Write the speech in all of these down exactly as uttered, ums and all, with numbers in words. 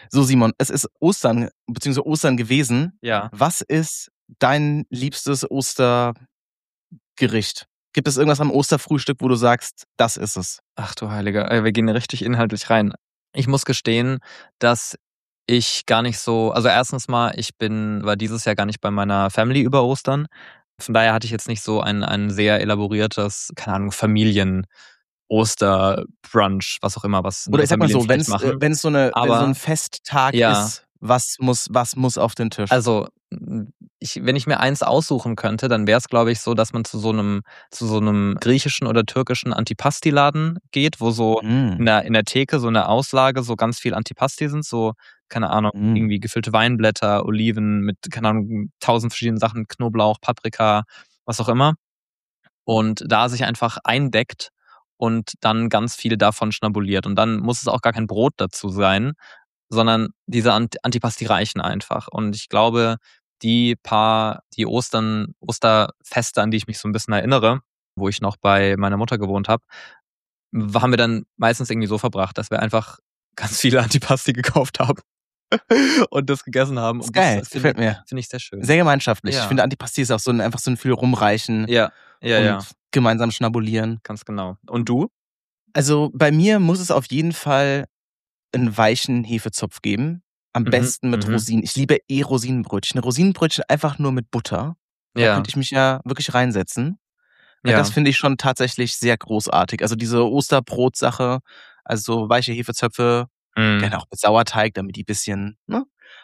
So, Simon, es ist Ostern, beziehungsweise Ostern gewesen. Ja. Was ist dein liebstes Ostergericht? Gibt es irgendwas am Osterfrühstück, wo du sagst, das ist es? Ach du Heiliger, äh, wir gehen richtig inhaltlich rein. Ich muss gestehen, dass ich gar nicht so, also erstens mal, ich bin, war dieses Jahr gar nicht bei meiner Family über Ostern. Von daher hatte ich jetzt nicht so ein, ein sehr elaboriertes, keine Ahnung, Familien- Osterbrunch, was auch immer, was Oder ich sag mal so, wenn vielleicht es machen. wenn es so eine wenn so Aber ein Festtag ja. ist, was muss was muss auf den Tisch? Also, ich, wenn ich mir eins aussuchen könnte, dann wäre es, glaube ich, so, dass man zu so einem zu so einem griechischen oder türkischen Antipasti-Laden geht, wo so in Mm. der, in der Theke so eine Auslage so ganz viel Antipasti sind, so, keine Ahnung, Mm. irgendwie gefüllte Weinblätter, Oliven mit, keine Ahnung, tausend verschiedenen Sachen, Knoblauch, Paprika, was auch immer. Und da sich einfach eindeckt und dann ganz viel davon schnabuliert. Und dann muss es auch gar kein Brot dazu sein, sondern diese Ant- Antipasti reichen einfach. Und ich glaube, die paar, die Ostern, Osterfeste, an die ich mich so ein bisschen erinnere, wo ich noch bei meiner Mutter gewohnt habe, haben wir dann meistens irgendwie so verbracht, dass wir einfach ganz viele Antipasti gekauft haben und das gegessen haben. Ist Und geil, das finde gefällt mir. find ich sehr schön. Sehr gemeinschaftlich. Ja. Ich finde, Antipasti ist auch so ein, einfach so ein viel rumreichen Ja, ja, und ja, gemeinsam schnabulieren. ganz genau. Und du? Also bei mir muss es auf jeden Fall einen weichen Hefezopf geben. Am Mhm, besten mit mhm. Rosinen. Ich liebe eh Rosinenbrötchen. Rosinenbrötchen einfach nur mit Butter. Da Ja, könnte ich mich ja wirklich reinsetzen. Weil ja. das finde ich schon tatsächlich sehr großartig. Also diese Osterbrot-Sache, also so weiche Hefezöpfe, Mhm. gerne auch mit Sauerteig, damit die bisschen, ne?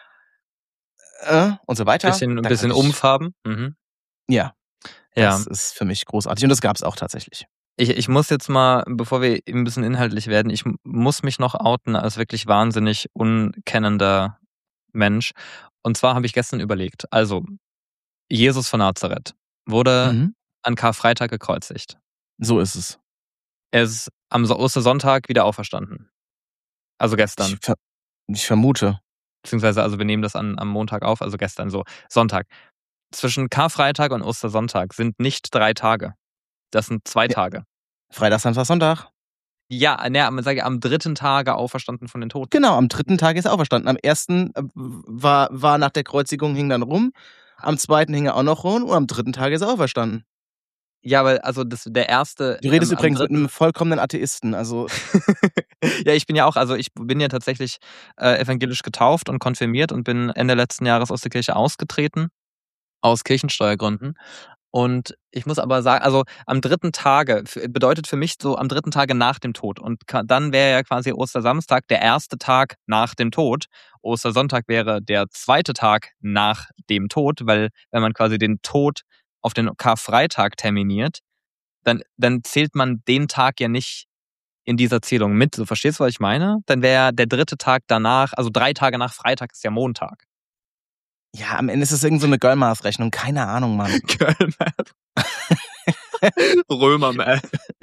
Äh, und so weiter. Bisschen, ein Da bisschen könnte ich, umfarben. Mhm. ja, Ja. das ist für mich großartig. Und das gab es auch tatsächlich. Ich, ich muss jetzt mal, bevor wir ein bisschen inhaltlich werden, ich m- muss mich noch outen als wirklich wahnsinnig unkennender Mensch. Und zwar habe ich gestern überlegt, also Jesus von Nazareth wurde Mhm. an Karfreitag gekreuzigt. So ist es. Er ist am So- Ostersonntag wieder auferstanden. Also gestern. Ich, ver ich vermute. Beziehungsweise, also wir nehmen das an, am Montag auf, also gestern so, Sonntag. Zwischen Karfreitag und Ostersonntag sind nicht drei Tage. Das sind zwei Ja. Tage. Freitag, Samstag, Sonntag. Ja, ne, man sage am dritten Tage auferstanden von den Toten. Genau, am dritten Tag ist er auferstanden. Am ersten äh, war, war nach der Kreuzigung, hing dann rum. Am zweiten hing er auch noch rum und am dritten Tag ist er auferstanden. Ja, weil also das der erste. Du redest am, am übrigens mit dritten- einem vollkommenen Atheisten. Also Ja, ich bin ja auch, also ich bin ja tatsächlich äh, evangelisch getauft und konfirmiert und bin Ende letzten Jahres aus der Kirche ausgetreten, aus Kirchensteuergründen. Und ich muss aber sagen, also am dritten Tage, f- bedeutet für mich so am dritten Tage nach dem Tod. Und ka- dann wäre ja quasi Ostersamstag der erste Tag nach dem Tod. Ostersonntag wäre der zweite Tag nach dem Tod, weil wenn man quasi den Tod auf den Karfreitag terminiert, dann, dann zählt man den Tag ja nicht in dieser Zählung mit. So, verstehst du, was ich meine? Dann wäre der dritte Tag danach, also drei Tage nach Freitag ist ja Montag. ja, am Ende ist es irgend so eine Girl-Math-Rechnung. Keine Ahnung, Mann. Girl Math. Römer Math.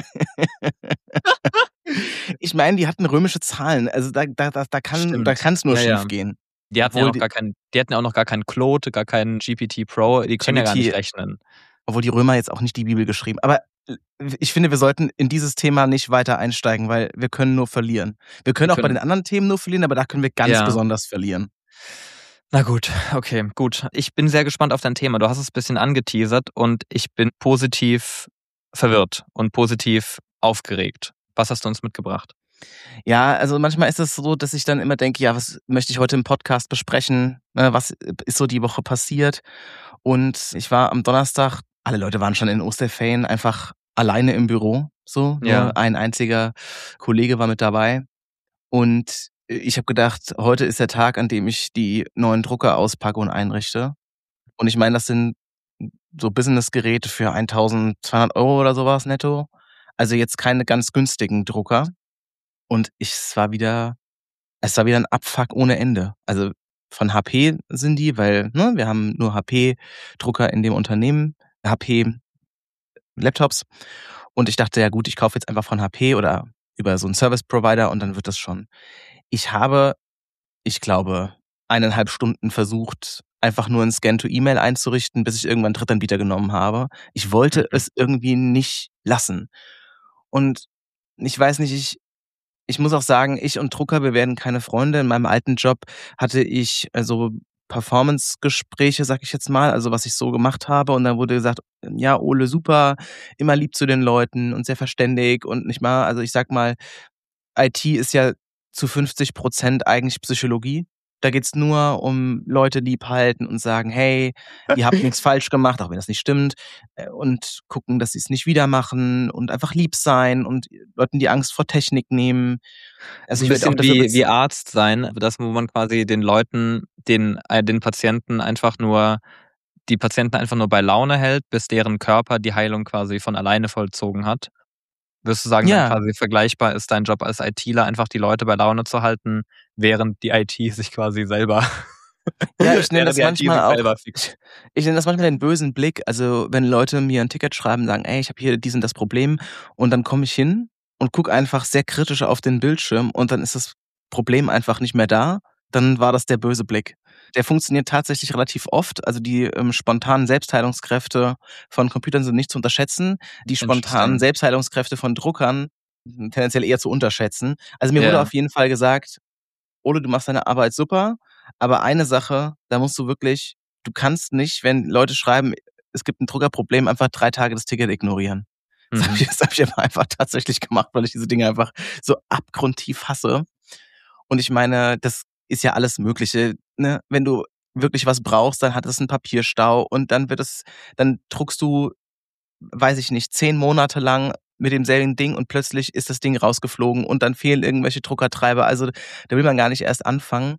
Ich meine, die hatten römische Zahlen. Also da, da, da, da kann Stimmt. da kann es nur Ja, ja. schief gehen. Die hatten ja Obwohl noch die- gar keinen, die hatten ja auch noch gar keinen Claude, gar keinen G P T Pro, die können ja gar G P T nicht rechnen. Obwohl die Römer jetzt auch nicht die Bibel geschrieben. Aber ich finde, wir sollten in dieses Thema nicht weiter einsteigen, weil wir können nur verlieren. Wir können Wir auch bei können- den anderen Themen nur verlieren, aber da können wir ganz Ja. besonders verlieren. Na gut, okay, gut. Ich bin sehr gespannt auf dein Thema. Du hast es ein bisschen angeteasert und ich bin positiv verwirrt und positiv aufgeregt. Was hast du uns mitgebracht? Ja, also manchmal ist es so, dass ich dann immer denke, ja, was möchte ich heute im Podcast besprechen? Ne, was ist so die Woche passiert? Und ich war am Donnerstag, alle Leute waren schon in Osterferien, einfach alleine im Büro. So, Ja. nur ein einziger Kollege war mit dabei. Und ich habe gedacht, heute ist der Tag, an dem ich die neuen Drucker auspacke und einrichte. Und ich meine, das sind so Businessgeräte für eintausendzweihundert Euro oder sowas netto. Also jetzt keine ganz günstigen Drucker. Und ich, es war wieder, es war wieder ein Abfuck ohne Ende. Also von H P sind die, weil ne, wir haben nur H P-Drucker in dem Unternehmen, H P-Laptops. Und ich dachte, ja gut, ich kaufe jetzt einfach von H P oder über so einen Service-Provider und dann wird das schon. Ich habe, ich glaube, eineinhalb Stunden versucht, einfach nur einen Scan-to-E-Mail einzurichten, bis ich irgendwann einen Drittanbieter genommen habe. Ich wollte Mhm. es irgendwie nicht lassen. Und ich weiß nicht, ich ich muss auch sagen, ich und Drucker, wir werden keine Freunde. In meinem alten Job hatte ich also Performance-Gespräche, sag ich jetzt mal, also was ich so gemacht habe. Und dann wurde gesagt, ja, Ole, super, immer lieb zu den Leuten und sehr verständig und nicht mal, also ich sag mal, I T ist ja zu fünfzig Prozent eigentlich Psychologie. Da geht's nur um Leute lieb halten und sagen, hey, ihr habt nichts falsch gemacht, auch wenn das nicht stimmt, äh, und gucken, dass sie es nicht wieder machen und einfach lieb sein und Leuten die Angst vor Technik nehmen. Also So 'n ich werde auch bisschen dafür wie bez wie Arzt sein, das, wo man quasi den Leuten, den äh, den Patienten einfach nur die Patienten einfach nur bei Laune hält, bis deren Körper die Heilung quasi von alleine vollzogen hat. Würdest du sagen, dann Ja. quasi vergleichbar ist dein Job als ITler, einfach die Leute bei Laune zu halten, während die I T sich quasi selber Ja, ich nenne während das die I T manchmal sich auch selber fixt? ich ich nenne das manchmal den bösen Blick. Also, wenn Leute mir 'n Ticket schreiben, sagen: „Ey, ich habe hier dies und das Problem." Und dann komme ich hin und gucke einfach sehr kritisch auf den Bildschirm und dann ist das Problem einfach nicht mehr da, dann war das der böse Blick. Der funktioniert tatsächlich relativ oft. Also, die, ähm, spontanen Selbstheilungskräfte von Computern sind nicht zu unterschätzen. Die spontanen Interesting. Selbstheilungskräfte von Druckern tendenziell eher zu unterschätzen. Also, mir wurde Ja. auf jeden Fall gesagt: „Ole, du machst deine Arbeit super, aber eine Sache, da musst du wirklich du kannst nicht, wenn Leute schreiben, es gibt 'n Druckerproblem, einfach drei Tage das Ticket ignorieren." Das habe Mhm. ich das habe ich aber einfach tatsächlich gemacht, weil ich diese Dinge einfach so abgrundtief hasse. Und ich meine, das ist ja alles Mögliche, ne? Wenn du wirklich was brauchst, dann hat es 'n Papierstau und dann wird es dann druckst du, weiß ich nicht, zehn Monate lang mit demselben Ding und plötzlich ist das Ding rausgeflogen und dann fehlen irgendwelche Druckertreiber. Also, da will man gar nicht erst anfangen.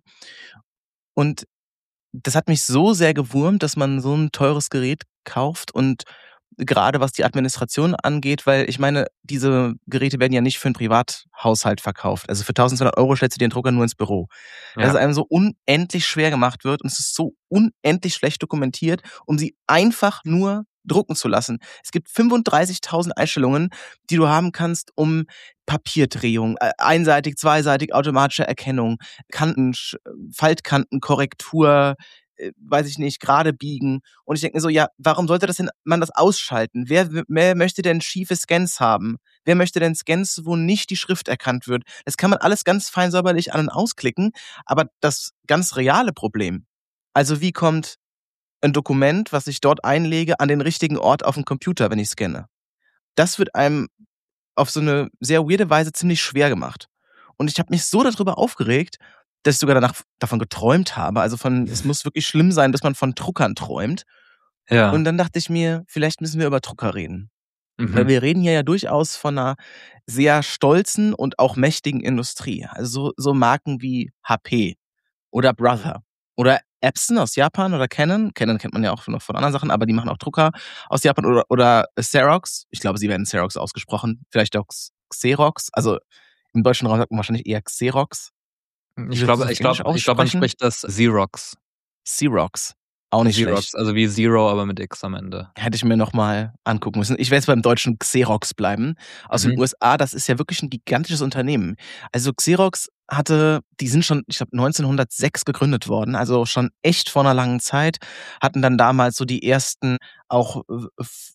Und das hat mich so sehr gewurmt, dass man so 'n teures Gerät kauft und grade was die Administration angeht, weil ich meine, diese Geräte werden ja nicht für 'n Privathaushalt verkauft. Also, für tausendzweihundert Euro stellst du dir 'n Drucker nur ins Büro. Dass Ja. es einem so unendlich schwer gemacht wird und es ist so unendlich schlecht dokumentiert, um sie einfach nur drucken zu lassen. Es gibt fünfunddreißigtausend Einstellungen, die du haben kannst, um Papierdrehung, äh, einseitig, zweiseitig, automatische Erkennung, Kantensch Faltkantenkorrektur, äh, weiß ich nicht, gerade biegen. Und ich denke mir so: „Ja, warum sollte das denn man das ausschalten? Wer w wer möchte denn schiefe Scans haben? Wer möchte denn Scans, wo nicht die Schrift erkannt wird?" Das kann man alles ganz fein säuberlich an und ausklicken, aber das ganz reale Problem, also wie kommt 'n Dokument, was ich dort einlege, an den richtigen Ort aufm Computer, wenn ich scanne? Das wird einem auf so 'ne sehr weirde Weise ziemlich schwer gemacht. Und ich habe mich so dadrüber aufgeregt, dass ich sogar danach davon geträumt habe. Also, von es muss wirklich schlimm sein, dass man von Druckern träumt. Und Ja. dann dachte ich mir, vielleicht müssen wir über Drucker reden. Weil Mhm. wir reden hier ja durchaus von 'ner sehr stolzen und auch mächtigen Industrie. Also, so so Marken wie H P oder Brother oder Epson aus Japan oder Canon. Canon kennt man ja auch noch von anderen Sachen, aber die machen auch Drucker aus Japan oder oder Xerox. Ich glaube, sie werden Xerox ausgesprochen, vielleicht auch X Xerox. Also, im deutschen Raum sagt man wahrscheinlich eher Xerox. Hm, Wie ich würdest du's glaube auf ich Englisch glaube ich glaube, man aussprechen? spricht das Xerox. Xerox, auch nicht schlecht. Xerox, also wie Zero, aber mit X am Ende. Hätte ich mir noch mal angucken müssen. Ich werde jetzt beim deutschen Xerox bleiben. Aus den Mhm. U S A, das ist ja wirklich 'n gigantisches Unternehmen. Also, Xerox hatte die sind schon, ich glaube, neunzehnhundertsechs gegründet worden, also schon echt vor 'ner langen Zeit, hatten dann damals so die ersten auch w f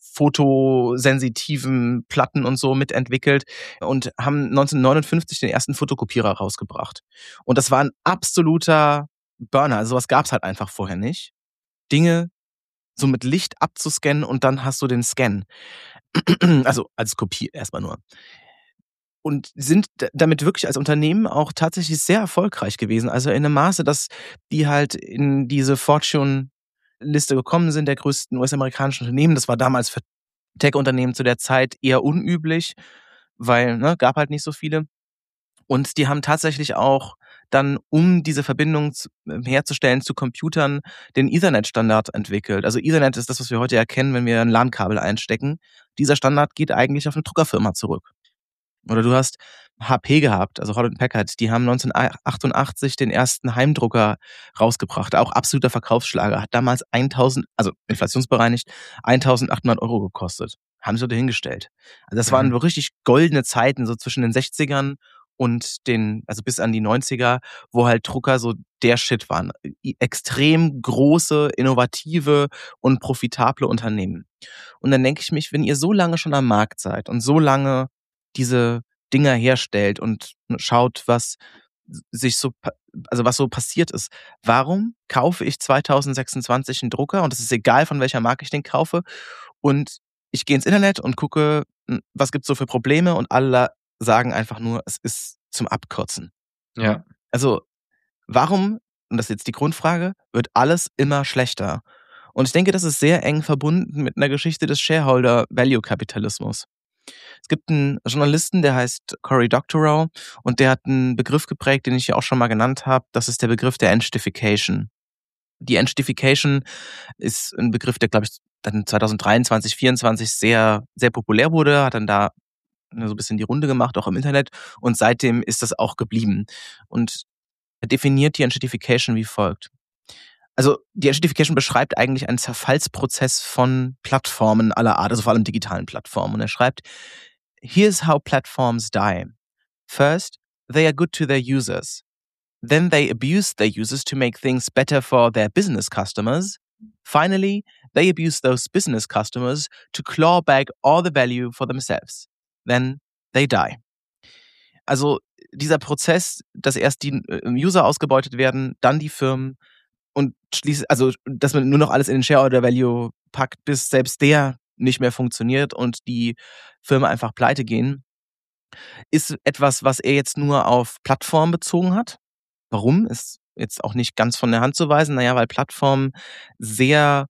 fotosensitiven Platten und so mitentwickelt und haben neunzehnhundertneunundfünfzig den ersten Fotokopierer rausgebracht. Und das war 'n absoluter Burner. Also, so was gab's halt einfach vorher nicht. Dinge so mit Licht abzuscannen und dann hast du den Scan. Also, als Kopie erst mal nur. Und sind d damit wirklich als Unternehmen auch tatsächlich sehr erfolgreich gewesen. Also, in 'nem Maße, dass die halt in diese Fortune-Liste gekommen sind, der größten US-amerikanischen Unternehmen. Das war damals für Tech-Unternehmen zu der Zeit eher unüblich, weil, ne, gab halt nicht so viele. Und die haben tatsächlich auch dann, um diese Verbindung z herzustellen zu Computern, den Ethernet-Standard entwickelt. Also, Ethernet ist das, was wir heute erkennen, wenn wir 'n LAN-Kabel einstecken. Dieser Standard geht eigentlich auf 'ne Druckerfirma zurück. Oder du hast H P gehabt, also Hewlett Packard, die haben neunzehnhundertachtundachtzig den ersten Heimdrucker rausgebracht, auch absoluter Verkaufsschlager, hat damals eintausend, also inflationsbereinigt, eintausendachthundert Euro gekostet. Haben sie dort hingestellt. Also, das waren Mhm. so richtig goldene Zeiten, so zwischen den Sechzigern und den also bis an die Neunziger, wo halt Drucker so der Shit waren. I extrem große, innovative und profitable Unternehmen. Und dann denke ich mich, wenn ihr so lange schon am Markt seid und so lange diese Dinger herstellt und schaut, was sich so, also was so passiert ist. Warum kaufe ich zwanzig sechsundzwanzig einen Drucker und es ist egal, von welcher Marke ich den kaufe und ich gehe ins Internet und gucke, was gibt's so für Probleme und alle sagen einfach nur, es ist zum Abkotzen. Ja. Also warum, und das ist jetzt die Grundfrage, wird alles immer schlechter? Und ich denke, das ist sehr eng verbunden mit einer Geschichte des Shareholder-Value-Kapitalismus. Es gibt einen Journalisten, der heißt Cory Doctorow und der hat einen Begriff geprägt, den ich ja auch schon mal genannt habe. Das ist der Begriff der Enstification. Die Enstification ist ein Begriff, der, glaube ich, dann zwanzig dreiundzwanzig, vierundzwanzig sehr, sehr populär wurde, hat dann da so ein bisschen die Runde gemacht, auch im Internet. Und seitdem ist das auch geblieben. Und er definiert die Enstification wie folgt. Also die Enstification beschreibt eigentlich einen Zerfallsprozess von Plattformen aller Art, also vor allem digitalen Plattformen. Und er schreibt, here's how platforms die. First, they are good to their users. Then they abuse their users to make things better for their business customers. Finally, they abuse those business customers to claw back all the value for themselves. Then they die. Also dieser Prozess, dass erst die User ausgebeutet werden, dann die Firmen und schließlich, also dass man nur noch alles in den Shareholder Value packt, bis selbst der nicht mehr funktioniert und die Firmen einfach pleite gehen, ist etwas, was er jetzt nur auf Plattformen bezogen hat. Warum? Ist jetzt auch nicht ganz von der Hand zu weisen. Naja, weil Plattformen sehr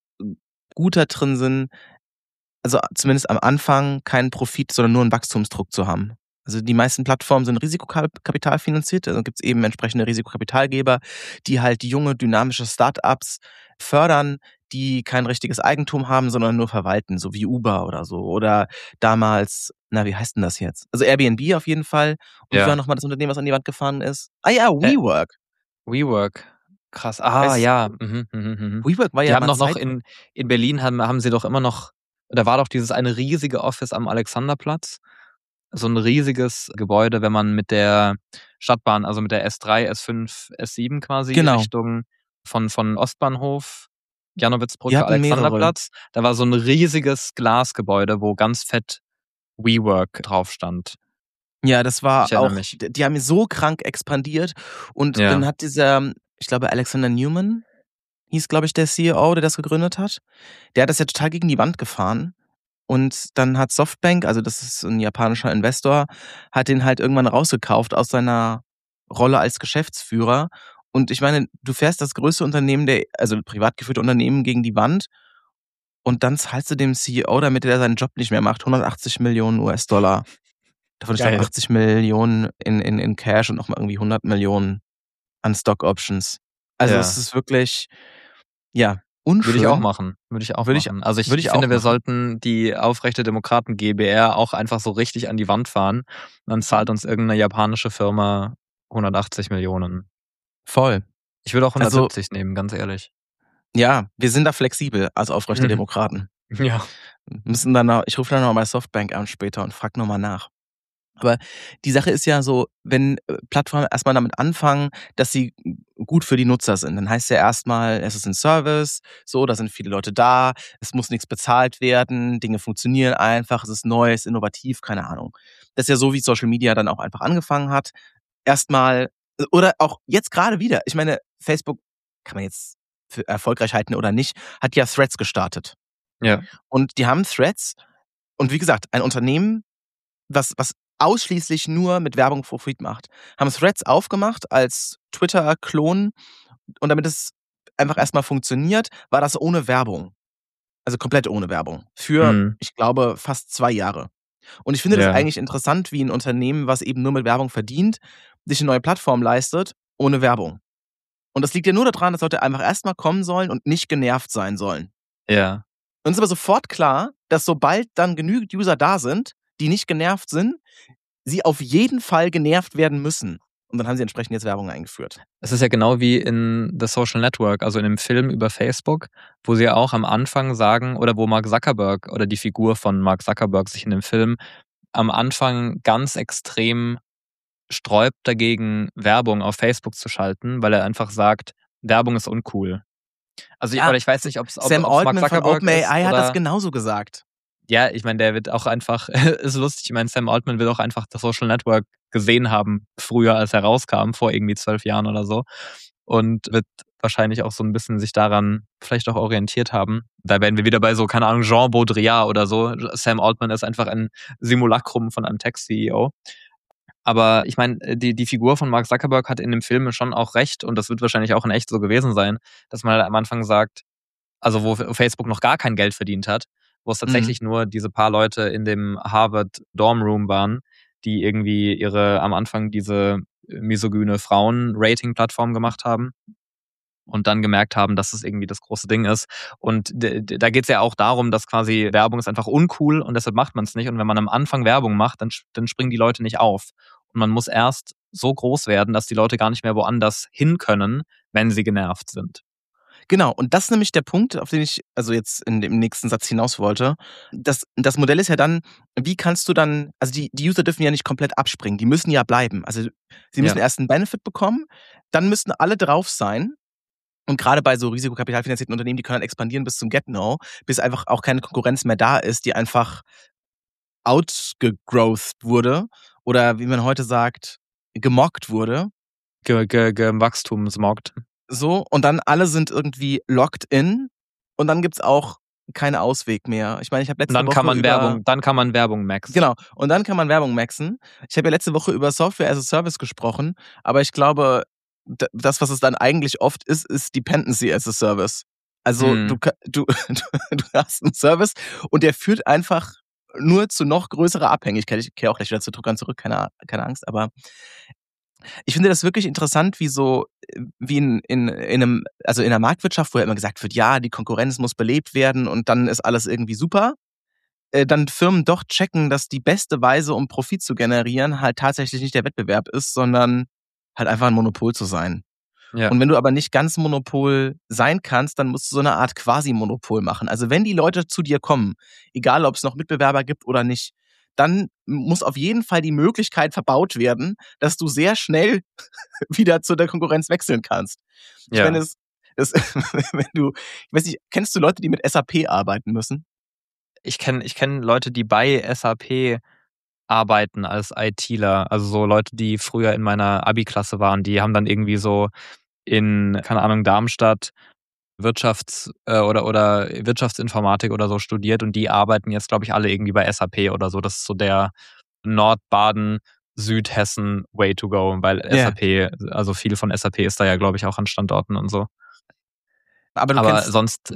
gut da drin sind, also zumindest am Anfang keinen Profit, sondern nur einen Wachstumsdruck zu haben. Also die meisten Plattformen sind Risikokapital finanziert, also gibt es eben entsprechende Risikokapitalgeber, die halt junge, dynamische Startups fördern, die kein richtiges Eigentum haben, sondern nur verwalten, so wie Uber oder so. Oder damals, na, wie heißt denn das jetzt? Also Airbnb auf jeden Fall. Und Ja. wie war nochmal das Unternehmen, was an die Wand gefahren ist? Ah ja, WeWork. WeWork. Krass. Ah, Weißt, ja. Mhm, mhm, mhm. WeWork war Die ja haben mal doch noch Zeit- in, in Berlin haben, haben sie doch immer noch, da war doch dieses eine riesige Office am Alexanderplatz. So ein riesiges Gebäude, wenn man mit der Stadtbahn, also mit der S drei, S fünf, S sieben quasi Genau. Richtung von, von Ostbahnhof, Die Janowitzbrücke, hatten mehrere. Alexanderplatz. Da war so ein riesiges Glasgebäude, wo ganz fett WeWork drauf stand. Ja, das war Ich erinnere auch, mich. die haben so krank expandiert und Ja. dann hat dieser, ich glaube Alexander Newman, hieß glaube ich der C E O, der das gegründet hat, der hat das ja total gegen die Wand gefahren und dann hat Softbank, also das ist ein japanischer Investor, hat den halt irgendwann rausgekauft aus seiner Rolle als Geschäftsführer und ich meine, du fährst das größte Unternehmen, der, also privat geführte Unternehmen gegen die Wand und dann zahlst du dem C E O, damit er seinen Job nicht mehr macht, hundertachtzig Millionen U S-Dollar. Davon ich glaube Geil. achtzig Millionen in, in, in Cash und nochmal irgendwie hundert Millionen an Stock Options. Also Ja. es ist wirklich, ja, unschön. Würde ich auch machen. Würde ich auch Würde ich- machen. Also ich, würde ich ich finde, auch wir machen. sollten die Aufrechte Demokraten G b R auch einfach so richtig an die Wand fahren. Dann zahlt uns irgendeine japanische Firma hundertachtzig Millionen. Voll. Ich würde auch Also- hundertsiebzig nehmen, ganz ehrlich. Ja, wir sind da flexibel als aufrechte Mhm. Demokraten. Ja. Müssen dann noch, ich rufe dann noch bei Softbank an später und frag nochmal nach. Aber die Sache ist ja so, wenn äh, Plattformen erstmal damit anfangen, dass sie gut für die Nutzer sind, dann heißt ja erstmal, es ist ein Service, so, da sind viele Leute da, es muss nichts bezahlt werden, Dinge funktionieren einfach, es ist neu, es ist innovativ, keine Ahnung. Das ist ja so, wie Social Media dann auch einfach angefangen hat. Erstmal, oder auch jetzt gerade wieder, ich meine, Facebook kann man jetzt für erfolgreich halten oder nicht, hat ja Threads gestartet. Ja. Und die haben Threads und wie gesagt, ein Unternehmen, was, was ausschließlich nur mit Werbung Profit macht, haben Threads aufgemacht als Twitter-Klon und damit es einfach erstmal funktioniert, war das ohne Werbung. Also komplett ohne Werbung. Für, Mhm. ich glaube, fast zwei Jahre. Und ich finde Ja. das eigentlich interessant, wie ein Unternehmen, was eben nur mit Werbung verdient, sich eine neue Plattform leistet, ohne Werbung. Und das liegt ja nur daran, dass Leute einfach erstmal kommen sollen und nicht genervt sein sollen. Ja. Uns ist aber sofort klar, dass sobald dann genügend User da sind, die nicht genervt sind, sie auf jeden Fall genervt werden müssen. Und dann haben sie entsprechend jetzt Werbung eingeführt. Es ist ja genau wie in The Social Network, also in dem Film über Facebook, wo sie ja auch am Anfang sagen, oder wo Mark Zuckerberg oder die Figur von Mark Zuckerberg sich in dem Film am Anfang ganz extrem sträubt dagegen, Werbung auf Facebook zu schalten, weil er einfach sagt, Werbung ist uncool. Also ich, Ja, oder ich weiß nicht, ob es Sam Mark Altman von Zuckerberg ist OpenAI hat oder das genauso gesagt. Ja, ich meine, der wird auch einfach, ist lustig, ich meine, Sam Altman wird auch einfach das Social Network gesehen haben, früher als er rauskam, vor irgendwie zwölf Jahren oder so. Und wird wahrscheinlich auch so ein bisschen sich daran vielleicht auch orientiert haben. Da werden wir wieder bei so, keine Ahnung, Jean Baudrillard oder so. Sam Altman ist einfach ein Simulacrum von einem Tech-C E O. Aber ich meine, die, die Figur von Mark Zuckerberg hat in dem Film schon auch recht, und das wird wahrscheinlich auch in echt so gewesen sein, dass man halt am Anfang sagt, also wo Facebook noch gar kein Geld verdient hat, wo es tatsächlich mhm. nur diese paar Leute in dem Harvard Dorm Room waren, die irgendwie ihre am Anfang diese misogyne Frauen-Rating-Plattform gemacht haben und dann gemerkt haben, dass es irgendwie das große Ding ist. Und d- d- da geht es ja auch darum, dass quasi Werbung ist einfach uncool und deshalb macht man es nicht. Und wenn man am Anfang Werbung macht, dann, dann springen die Leute nicht auf. Und man muss erst so groß werden, dass die Leute gar nicht mehr woanders hin können, wenn sie genervt sind. Genau, und das ist nämlich der Punkt, auf den ich also jetzt in dem nächsten Satz hinaus wollte. Das, das Modell ist ja dann, wie kannst du dann, also die, die User dürfen ja nicht komplett abspringen, die müssen ja bleiben. Also sie müssen ja. erst einen Benefit bekommen, dann müssten alle drauf sein. Und gerade bei so risikokapitalfinanzierten Unternehmen, die können dann expandieren bis zum Get-No, bis einfach auch keine Konkurrenz mehr da ist, die einfach outgegrowthed wurde oder wie man heute sagt, gemockt wurde. Ge, ge, ge Wachstumsmockt. So, und dann alle sind irgendwie locked in und dann gibt's auch keinen Ausweg mehr. Ich meine, ich habe letzte dann Woche kann man über, Werbung, dann kann man Werbung maxen. Genau, und dann kann man Werbung maxen. Ich habe ja letzte Woche über Software as a Service gesprochen, aber ich glaube, das, was es dann eigentlich oft ist, ist Dependency as a Service. Also hm. du, du, du hast einen Service und der führt einfach nur zu noch größerer Abhängigkeit. Ich kehre auch gleich wieder zu Druckern zurück, keine, keine Angst, aber ich finde das wirklich interessant, wie so, wie in, in, in einem, also in der Marktwirtschaft, wo ja immer gesagt wird, ja, die Konkurrenz muss belebt werden und dann ist alles irgendwie super. Äh, dann Firmen doch checken, dass die beste Weise, um Profit zu generieren, halt tatsächlich nicht der Wettbewerb ist, sondern halt einfach ein Monopol zu sein. Ja. Und wenn du aber nicht ganz Monopol sein kannst, dann musst du so eine Art Quasi-Monopol machen. Also wenn die Leute zu dir kommen, egal ob es noch Mitbewerber gibt oder nicht, dann muss auf jeden Fall die Möglichkeit verbaut werden, dass du sehr schnell wieder zu der Konkurrenz wechseln kannst. Ich ja. meine, es, es, wenn du, ich weiß nicht, kennst du Leute, die mit S A P arbeiten müssen? Ich kenne ich kenn Leute, die bei S A P arbeiten als ITler. Also so Leute, die früher in meiner Abi-Klasse waren, die haben dann irgendwie so in, keine Ahnung, Darmstadt Wirtschafts- äh, oder, oder Wirtschaftsinformatik oder so studiert und die arbeiten jetzt, glaube ich, alle irgendwie bei S A P oder so. Das ist so der Nordbaden, Südhessen Way to go, weil yeah. S A P, also viel von S A P ist da ja, glaube ich, auch an Standorten und so. Aber, du Aber kennst sonst,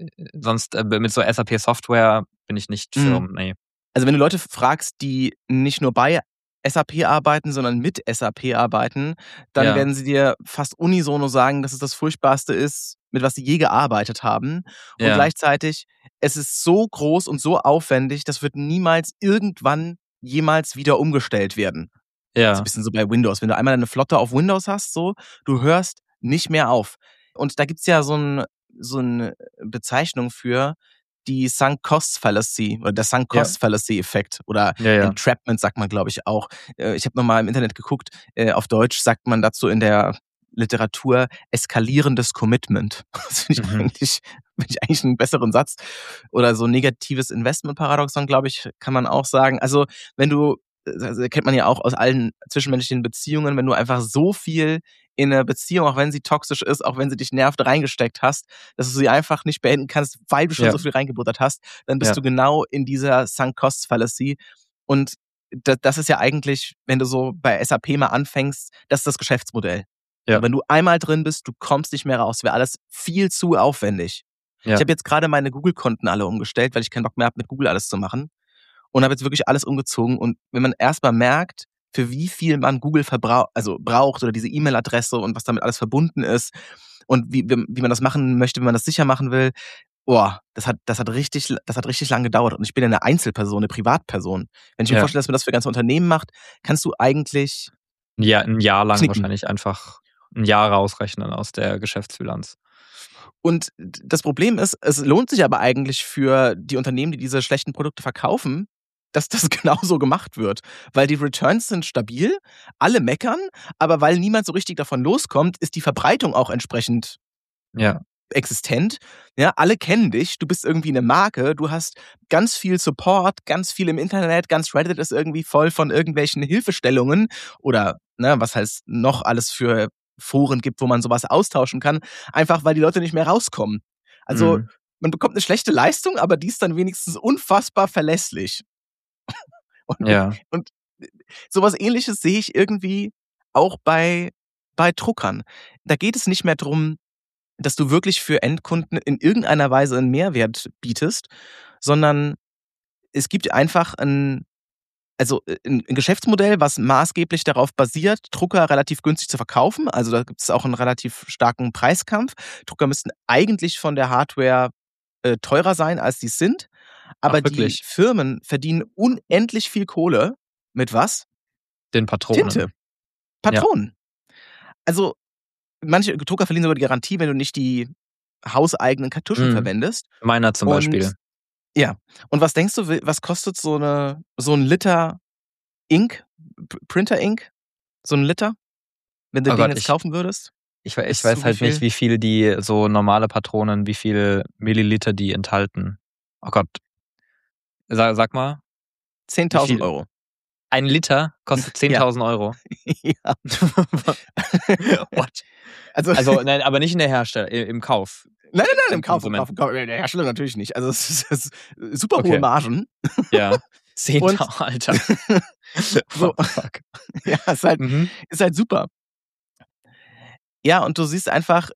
sonst äh, mit so S A P-Software bin ich nicht firm, nee. Also wenn du Leute fragst, die nicht nur bei S A P arbeiten, sondern mit S A P arbeiten, dann ja. werden sie dir fast unisono sagen, dass es das Furchtbarste ist, mit was sie je gearbeitet haben. Und ja. gleichzeitig, es ist so groß und so aufwendig, das wird niemals irgendwann jemals wieder umgestellt werden. Ja. Das ist ein bisschen so bei Windows. Wenn du einmal eine Flotte auf Windows hast, so, du hörst nicht mehr auf. Und da gibt's ja so, ein, so eine Bezeichnung für die Sunk Cost Fallacy oder der Sunk Cost ja. Fallacy Effekt oder ja, ja. Entrapment sagt man, glaube ich, auch. Ich habe nochmal im Internet geguckt, auf Deutsch sagt man dazu in der Literatur eskalierendes Commitment. Das finde ich, mhm. eigentlich, find ich eigentlich einen besseren Satz. Oder so negatives Investment-Paradoxon, glaube ich, kann man auch sagen. Also wenn du, das kennt man ja auch aus allen zwischenmenschlichen Beziehungen, wenn du einfach so viel in eine Beziehung, auch wenn sie toxisch ist, auch wenn sie dich nervt, reingesteckt hast, dass du sie einfach nicht beenden kannst, weil du schon ja. so viel reingebuttert hast, dann bist ja. du genau in dieser Sunk Cost Fallacy. Und das ist ja eigentlich, wenn du so bei S A P mal anfängst, das ist das Geschäftsmodell. Ja. Also wenn du einmal drin bist, du kommst nicht mehr raus. Wäre alles viel zu aufwendig. Ja. Ich habe jetzt gerade meine Google-Konten alle umgestellt, weil ich keinen Bock mehr habe, mit Google alles zu machen. Und habe jetzt wirklich alles umgezogen. Und wenn man erstmal merkt, für wie viel man Google verbraucht, also braucht oder diese E-Mail-Adresse und was damit alles verbunden ist und wie, wie man das machen möchte, wenn man das sicher machen will, boah, das hat, das hat richtig, das hat richtig lang gedauert. Und ich bin ja eine Einzelperson, eine Privatperson. Wenn ich mir ja. vorstelle, dass man das für ganze Unternehmen macht, kannst du eigentlich ja, ein Jahr lang knicken. Wahrscheinlich einfach ein Jahr rausrechnen aus der Geschäftsbilanz. Und das Problem ist, es lohnt sich aber eigentlich für die Unternehmen, die diese schlechten Produkte verkaufen, dass das genauso gemacht wird. Weil die Returns sind stabil, alle meckern, aber weil niemand so richtig davon loskommt, ist die Verbreitung auch entsprechend ja. existent. Ja, alle kennen dich, du bist irgendwie eine Marke, du hast ganz viel Support, ganz viel im Internet, ganz Reddit ist irgendwie voll von irgendwelchen Hilfestellungen oder ne, was heißt noch alles für Foren gibt, wo man sowas austauschen kann, einfach weil die Leute nicht mehr rauskommen. Also Mhm. man bekommt eine schlechte Leistung, aber die ist dann wenigstens unfassbar verlässlich. Und, Ja. und sowas Ähnliches sehe ich irgendwie auch bei, bei Druckern. Da geht es nicht mehr drum, dass du wirklich für Endkunden in irgendeiner Weise einen Mehrwert bietest, sondern es gibt einfach ein, also ein ein Geschäftsmodell, was maßgeblich darauf basiert, Drucker relativ günstig zu verkaufen. Also da gibt es auch einen relativ starken Preiskampf. Drucker müssten eigentlich von der Hardware äh, teurer sein, als sie sind. Aber Ach, die wirklich? Firmen verdienen unendlich viel Kohle. Mit was? Den Patronen. Tinte. Ja. Patronen. Also manche Drucker verlieren sogar die Garantie, wenn du nicht die hauseigenen Kartuschen Mhm. verwendest. Meiner zum Beispiel. Und ja. Und was denkst du, was kostet so eine so ein Liter Ink, P- Printer Ink? So ein Liter? Wenn du Oh den Gott, jetzt ich kaufen würdest? ich wei ich Ist zu weiß wie halt nicht, viel? wie viel die so normale Patronen wie viel Milliliter die enthalten. Oh Gott. Sa sag mal, wie zehntausend viel? Euro. Ein Liter kostet Ja. zehntausend Euro. Ja. What? Also, Also, nein, aber nicht in der Hersteller i im Kauf. nein, nein, nein, Beim im Kauf, im Konsument. Kauf, im Kauf. In der Herstellung natürlich nicht. Also es ist, es ist super hohe Okay. Margen. Ja. Und zehntausend, Alter. so, Oh, fuck. ja, ist halt, Mhm. ist halt super. Ja, und du siehst einfach,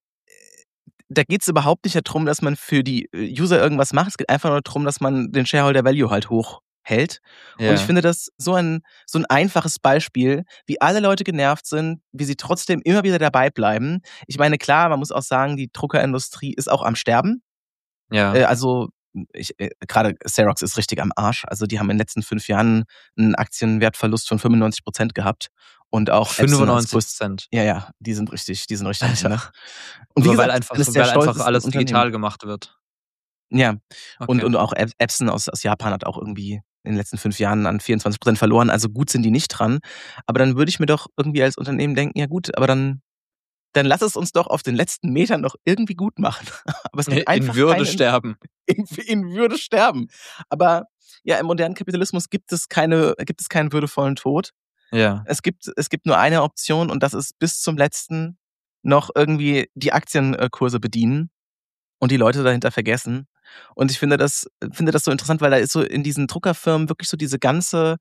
da geht es überhaupt nicht darum, dass man für die äh, User irgendwas macht. Es geht einfach nur darum, dass man den Shareholder Value halt hochhält. Und ich Ja. finde das so ein, so ein einfaches Beispiel, wie alle Leute genervt sind, wie sie trotzdem immer wieder dabei bleiben. Ich meine, klar, man muss auch sagen, die Druckerindustrie ist auch am Sterben. Ja. Äh, also ich, äh, gerade Xerox ist richtig am Arsch. Also die haben in den letzten fünf Jahren einen Aktienwertverlust von fünfundneunzig Prozent gehabt. Und auch Epson als fünfundneunzig größtes. Prozent. Ja, ja, die sind richtig, die sind richtig am Alter. Ende. Und wie Nur weil gesagt, einfach eines der weil einfach stolzesten alles Unternehmen. digital gemacht wird. Ja, und, Okay. und auch Ep- Epson aus, aus Japan hat auch irgendwie in den letzten fünf Jahren an vierundzwanzig Prozent verloren. Also gut sind die nicht dran. Aber dann würde ich mir doch irgendwie als Unternehmen denken, ja gut, aber dann, dann lass es uns doch auf den letzten Metern noch irgendwie gut machen. Aber es gibt einfach In Würde keinen, sterben. in, in Würde sterben. Aber ja, im modernen Kapitalismus gibt es keine, gibt es keinen würdevollen Tod. Ja. Es gibt, es gibt nur eine Option und das ist bis zum letzten noch irgendwie die Aktienkurse bedienen und die Leute dahinter vergessen. Und ich finde das, finde das so interessant, weil da ist so in diesen Druckerfirmen wirklich so diese ganze,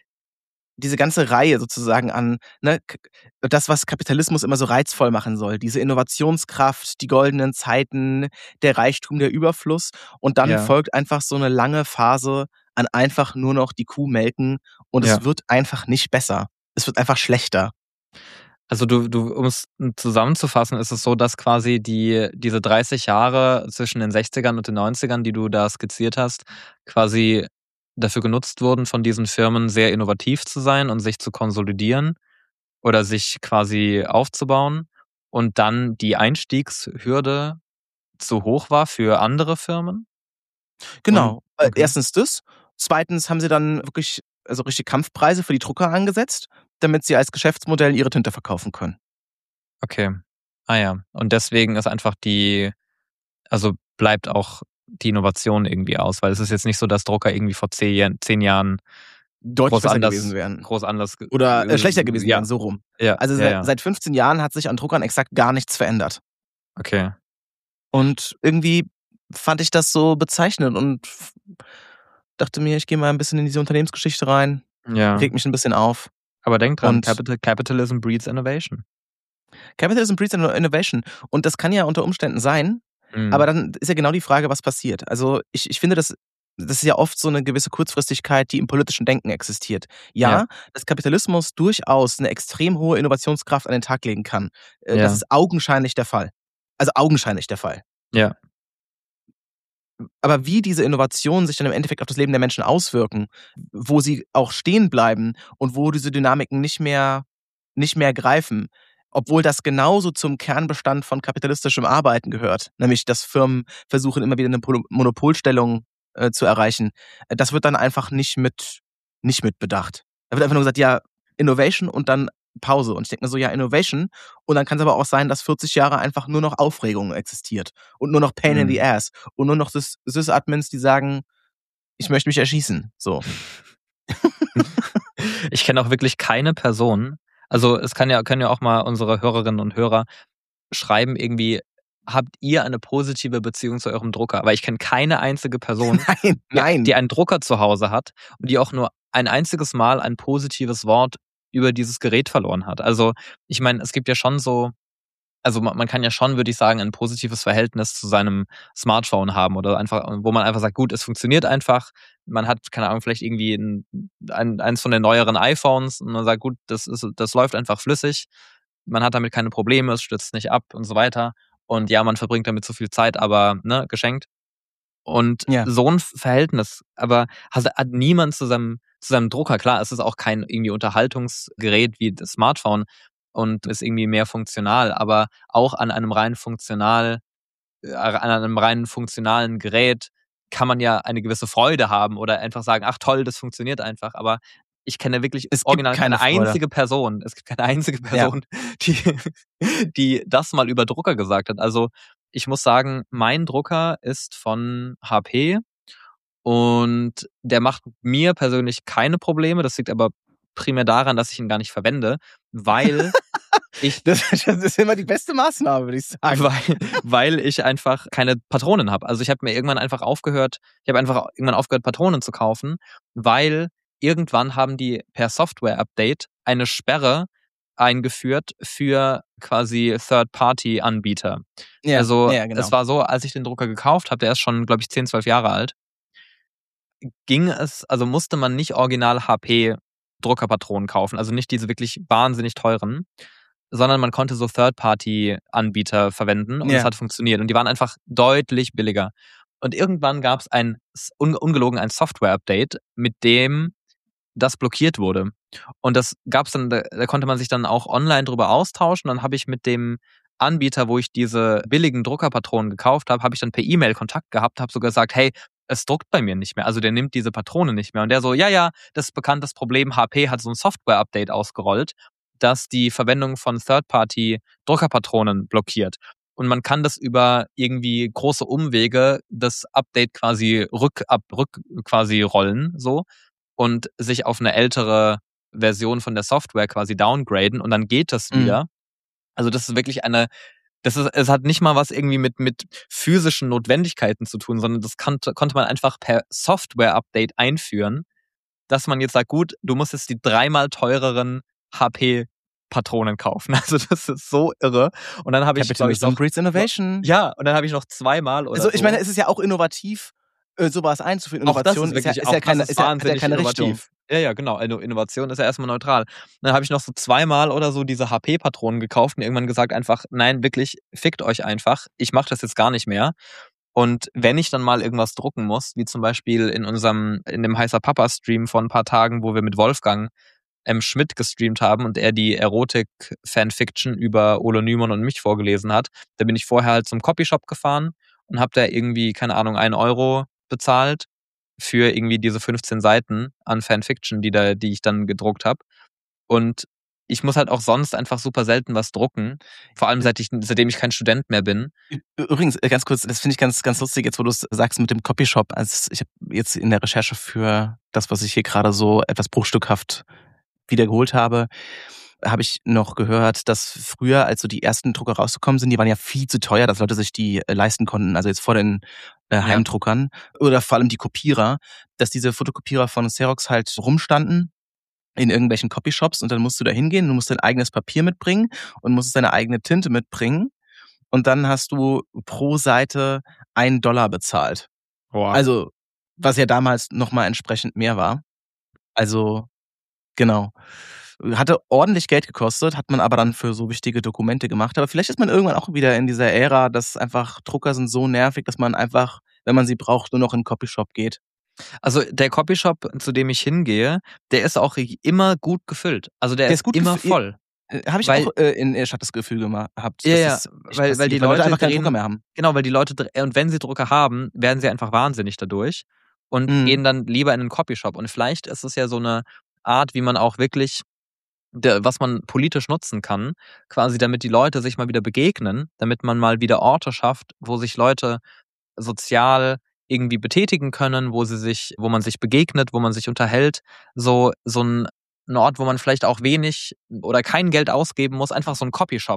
diese ganze Reihe sozusagen an, ne, k- das, was Kapitalismus immer so reizvoll machen soll. Diese Innovationskraft, die goldenen Zeiten, der Reichtum, der Überfluss. Und dann Ja. folgt einfach so eine lange Phase an einfach nur noch die Kuh melken und Ja. es wird einfach nicht besser. Es wird einfach schlechter. Also du, du, um es zusammenzufassen, ist es so, dass quasi die, diese dreißig Jahre zwischen den sechzigern und den neunzigern, die du da skizziert hast, quasi dafür genutzt wurden, von diesen Firmen sehr innovativ zu sein und sich zu konsolidieren oder sich quasi aufzubauen und dann die Einstiegshürde zu hoch war für andere Firmen? Genau. Und, Äh, okay. Erstens das. Zweitens haben sie dann wirklich, also richtig Kampfpreise für die Drucker angesetzt, damit sie als Geschäftsmodell ihre Tinte verkaufen können. Okay. Ah ja. Und deswegen ist einfach die, also bleibt auch die Innovation irgendwie aus, weil es ist jetzt nicht so, dass Drucker irgendwie vor zehn, Jahren- zehn Jahren Deutlich groß besser anders, gewesen wären. groß anders ge- Oder äh, schlechter gewesen ja, wären, so rum. ja, Also ja, seit, ja. seit fünfzehn Jahren hat sich an Druckern exakt gar nichts verändert. Okay. Und irgendwie fand ich das so bezeichnend und f- dachte mir, ich gehe mal ein bisschen in diese Unternehmensgeschichte rein, Ja. reg mich ein bisschen auf. Aber denk dran, Und Capital, Capitalism breeds innovation. Capitalism breeds Innovation. Und das kann ja unter Umständen sein, Mhm. aber dann ist ja genau die Frage, was passiert. Also ich, ich finde, das, das ist ja oft so eine gewisse Kurzfristigkeit, die im politischen Denken existiert. Ja, Ja. dass Kapitalismus durchaus eine extrem hohe Innovationskraft an den Tag legen kann. Äh, Ja. Das ist augenscheinlich der Fall. Also augenscheinlich der Fall. Ja. Aber wie diese Innovationen sich dann im Endeffekt auf das Leben der Menschen auswirken, wo sie auch stehen bleiben und wo diese Dynamiken nicht mehr, nicht mehr greifen, obwohl das genauso zum Kernbestand von kapitalistischem Arbeiten gehört, nämlich dass Firmen versuchen, immer wieder eine Pol- Monopolstellung äh, zu erreichen, äh, das wird dann einfach nicht mit, nicht mit bedacht. Da wird einfach nur gesagt, ja, Innovation und dann Pause. Und ich denke mir so, ja, Innovation. Und dann kann es aber auch sein, dass vierzig Jahre einfach nur noch Aufregung existiert. Und nur noch Pain Mhm. in the Ass. Und nur noch Sys- Sys-Admins, die sagen, ich möchte mich erschießen. So. Ich kenne auch wirklich keine Person, also es kann ja, können ja auch mal unsere Hörerinnen und Hörer schreiben irgendwie, habt ihr eine positive Beziehung zu eurem Drucker? Aber ich kenne keine einzige Person, Nein, die, nein. die einen Drucker zu Hause hat und die auch nur ein einziges Mal ein positives Wort über dieses Gerät verloren hat. Also ich meine, es gibt ja schon so, also man, man kann ja schon, würde ich sagen, ein positives Verhältnis zu seinem Smartphone haben oder einfach, wo man einfach sagt, gut, es funktioniert einfach. Man hat, keine Ahnung, vielleicht irgendwie ein, ein, eins von den neueren iPhones und man sagt, gut, das ist, das läuft einfach flüssig. Man hat damit keine Probleme, es stürzt nicht ab und so weiter. Und ja, man verbringt damit so viel Zeit, aber ne, geschenkt. Und Ja. so ein Verhältnis, aber hat, hat niemand zu seinem, zu seinem Drucker. Klar, es ist auch kein irgendwie Unterhaltungsgerät wie das Smartphone und ist irgendwie mehr funktional, aber auch an einem rein funktional, äh, an einem rein funktionalen Gerät kann man ja eine gewisse Freude haben oder einfach sagen, ach toll, das funktioniert einfach. Aber ich kenne wirklich Es gibt original keine keine Freude. einzige Person, es gibt keine einzige Ja. Person, die, die das mal über Drucker gesagt hat. Also ich muss sagen, mein Drucker ist von H P und der macht mir persönlich keine Probleme. Das liegt aber primär daran, dass ich ihn gar nicht verwende, weil ich Das, das ist immer die beste Maßnahme, würde ich sagen. weil, weil ich einfach keine Patronen habe. Also ich habe mir irgendwann einfach aufgehört, ich habe einfach irgendwann aufgehört, Patronen zu kaufen, weil irgendwann haben die per Software-Update eine Sperre eingeführt für quasi Third-Party-Anbieter. Ja, Also ja, genau. es war so, als ich den Drucker gekauft habe, der ist schon, glaube ich, zehn, zwölf Jahre alt, ging es, also musste man nicht original H P Druckerpatronen kaufen, also nicht diese wirklich wahnsinnig teuren, sondern man konnte so Third-Party-Anbieter verwenden und es Ja. hat funktioniert. Und die waren einfach deutlich billiger. Und irgendwann gab es ein, un, ungelogen ein Software-Update, mit dem das blockiert wurde. Und das gab es dann, da, da konnte man sich dann auch online drüber austauschen. Dann habe ich mit dem Anbieter, wo ich diese billigen Druckerpatronen gekauft habe, habe ich dann per E-Mail Kontakt gehabt, habe sogar gesagt, hey, es druckt bei mir nicht mehr. Also der nimmt diese Patrone nicht mehr. Und der so, ja, ja, das ist bekannt, das Problem, H P hat so ein Software-Update ausgerollt, das die Verwendung von Third-Party-Druckerpatronen blockiert. Und man kann das über irgendwie große Umwege, das Update quasi rück, ab, rück quasi rollen, so, und sich auf eine ältere Version von der Software quasi downgraden und dann geht das Mhm. wieder. Also das ist wirklich eine, das ist, es hat nicht mal was irgendwie mit, mit physischen Notwendigkeiten zu tun, sondern das konnte, konnte man einfach per Software-Update einführen, dass man jetzt sagt, gut, du musst jetzt die dreimal teureren H P-Patronen kaufen. Also das ist so irre. Und dann habe ich, glaube ich, Capitalism noch, breeds innovation. ja, und dann habe ich noch zweimal oder Also ich so. meine, es ist ja auch innovativ, äh, sowas einzuführen. Auch das Innovation ist wirklich, ist ja, ist auch ja keine, das ist ist ja, hat ja wahnsinnig keine innovativ. Richtung. Ja, ja, genau. Inno- Innovation ist ja erstmal neutral. Dann habe ich noch so zweimal oder so diese H P-Patronen gekauft und irgendwann gesagt einfach, nein, wirklich, fickt euch einfach. Ich mache das jetzt gar nicht mehr. Und wenn ich dann mal irgendwas drucken muss, wie zum Beispiel in unserem, in dem Heißer Papa-Stream vor ein paar Tagen, wo wir mit Wolfgang M. Schmidt gestreamt haben und er die Erotik-Fanfiction über Olo Nymon und mich vorgelesen hat, da bin ich vorher halt zum Copyshop gefahren und habe da irgendwie, keine Ahnung, einen Euro bezahlt für irgendwie diese fünfzehn Seiten an Fanfiction, die da, die ich dann gedruckt habe. Und ich muss halt auch sonst einfach super selten was drucken. Vor allem seit ich, seitdem ich kein Student mehr bin. Übrigens, äh, ganz kurz, das finde ich ganz, ganz lustig, jetzt wo du es sagst mit dem Copyshop. Also ich habe jetzt in der Recherche für das, was ich hier gerade so etwas bruchstückhaft wiedergeholt habe, habe ich noch gehört, dass früher, als so die ersten Drucker rausgekommen sind, die waren ja viel zu teuer, dass Leute sich die äh, leisten konnten, also jetzt vor den äh, Heimdruckern oder vor allem die Kopierer, dass diese Fotokopierer von Xerox halt rumstanden in irgendwelchen Copyshops und dann musst du da hingehen, du musst dein eigenes Papier mitbringen und musst deine eigene Tinte mitbringen und dann hast du pro Seite einen Dollar bezahlt. Boah. Also, was ja damals nochmal entsprechend mehr war. Also, genau. Hatte ordentlich Geld gekostet, hat man aber dann für so wichtige Dokumente gemacht. Aber vielleicht ist man irgendwann auch wieder in dieser Ära, dass einfach Drucker sind so nervig, dass man einfach, wenn man sie braucht, nur noch in den Copyshop geht. Also der Copyshop, zu dem ich hingehe, der ist auch immer gut gefüllt. Also der, Der ist, ist gut immer gefü- voll. Äh, Habe ich Weil- auch äh, in Erstadt das Gefühl gemacht, gehabt, Ja, dass ja, es echt weil, weil die passiert, Leute einfach keinen drehen, Drucker mehr haben. genau, weil die Leute, dre- und wenn sie Drucker haben, werden sie einfach wahnsinnig dadurch und Mhm. gehen dann lieber in einen Copyshop. Und vielleicht ist es ja so eine Art, wie man auch wirklich der, was man politisch nutzen kann, quasi damit die Leute sich mal wieder begegnen, damit man mal wieder Orte schafft, wo sich Leute sozial irgendwie betätigen können, wo sie sich, wo man sich begegnet, wo man sich unterhält, so so ein, ein Ort, wo man vielleicht auch wenig oder kein Geld ausgeben muss, einfach so ein Copyshop.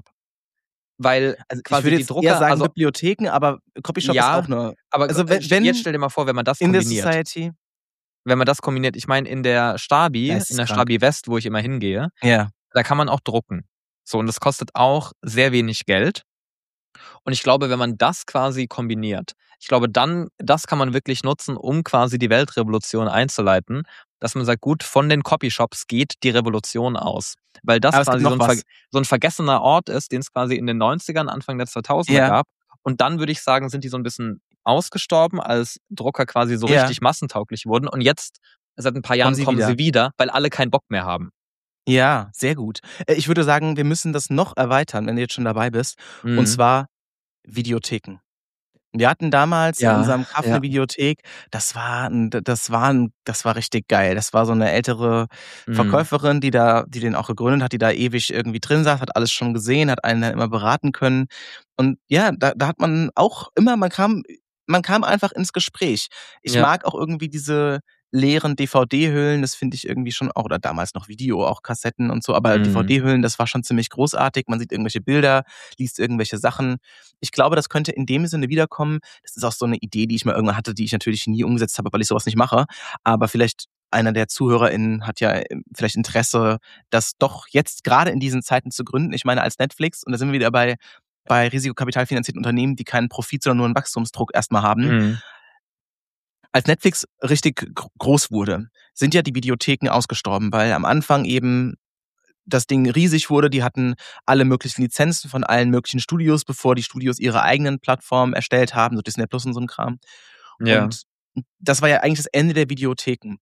Weil Also ich quasi würde die jetzt Drucker, eher sagen also Bibliotheken, aber Copyshop ist ja, auch eine. aber Also äh, wenn, wenn jetzt stell dir mal vor, wenn man das in der kombiniert. Society. Wenn man das kombiniert, ich meine, in der Stabi, in der Geisteskrank. Stabi West, wo ich immer hingehe, Ja. da kann man auch drucken. So, und das kostet auch sehr wenig Geld. Und ich glaube, wenn man das quasi kombiniert, ich glaube, dann, das kann man wirklich nutzen, um quasi die Weltrevolution einzuleiten, dass man sagt, gut, von den Copyshops geht die Revolution aus. Weil das Aber es gibt quasi so noch ein, ver was. so ein vergessener Ort ist, den es quasi in den neunzigern, Anfang der zweitausender Ja. gab. Und dann würde ich sagen, sind die so ein bisschen ausgestorben, als Drucker quasi so Ja. richtig massentauglich wurden. Und jetzt, seit ein paar Kommen Jahren, sie kommen wieder. sie wieder, weil alle keinen Bock mehr haben. Ja, sehr gut. Äh, Ich würde sagen, wir müssen das noch erweitern, wenn du jetzt schon dabei bist. Und Mhm. zwar Videotheken. Wir hatten damals in Ja, unserem Kaff ja. eine Videothek. Das war, ein- das war, ein- das war richtig geil. Das war so eine ältere Mhm. Verkäuferin, die da, die den auch gegründet hat, die da ewig irgendwie drin saß, hat alles schon gesehen, hat einen dann immer beraten können. Und ja, da, da hat man auch immer, man kam, man kam einfach ins Gespräch. Ich Ja. mag auch irgendwie diese leeren D V D-Hüllen, das finde ich irgendwie schon auch, oder damals noch Video, auch Kassetten und so, aber Mhm. D V D-Hüllen, das war schon ziemlich großartig. Man sieht irgendwelche Bilder, liest irgendwelche Sachen. Ich glaube, das könnte in dem Sinne wiederkommen. Das ist auch so eine Idee, die ich mal irgendwann hatte, die ich natürlich nie umgesetzt habe, weil ich sowas nicht mache. Aber vielleicht einer der ZuhörerInnen hat ja äh, vielleicht Interesse, das doch jetzt gerade in diesen Zeiten zu gründen. Ich meine, als Netflix, und da sind wir wieder bei, bei risikokapitalfinanzierten Unternehmen, die keinen Profit, sondern nur einen Wachstumsdruck erstmal haben. Mhm. Als Netflix richtig gr- groß wurde, sind ja die Videotheken ausgestorben, weil am Anfang eben das Ding riesig wurde. Die hatten alle möglichen Lizenzen von allen möglichen Studios, bevor die Studios ihre eigenen Plattformen erstellt haben, so Disney Plus und so ein Kram. Ja. Und das war ja eigentlich das Ende der Videotheken.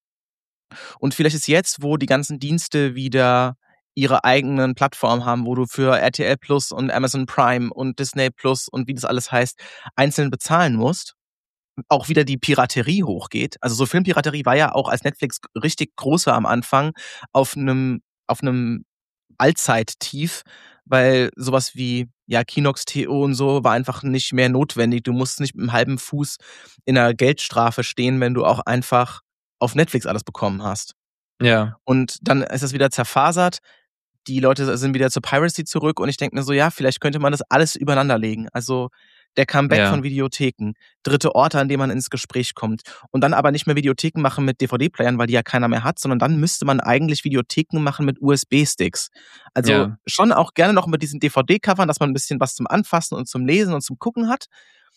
Und vielleicht ist jetzt, wo die ganzen Dienste wieder ihre eigenen Plattformen haben, wo du für R T L Plus und Amazon Prime und Disney Plus und wie das alles heißt, einzeln bezahlen musst, auch wieder die Piraterie hochgeht. Also so Filmpiraterie war ja auch, als Netflix richtig groß war am Anfang, auf einem auf einem Allzeittief, weil sowas wie ja Kinox T O und so war einfach nicht mehr notwendig. Du musst nicht mit einem halben Fuß in einer Geldstrafe stehen, wenn du auch einfach auf Netflix alles bekommen hast. Ja. Und dann ist das wieder zerfasert. Die Leute sind wieder zur Piracy zurück und ich denke mir so, ja, vielleicht könnte man das alles übereinander legen. Also der Comeback Ja. von Videotheken, dritte Orte, an denen man ins Gespräch kommt. Und dann aber nicht mehr Videotheken machen mit D V D-Playern, weil die ja keiner mehr hat, sondern dann müsste man eigentlich Videotheken machen mit U S B-Sticks. Also Ja. schon auch gerne noch mit diesen D V D-Covern, dass man ein bisschen was zum Anfassen und zum Lesen und zum Gucken hat.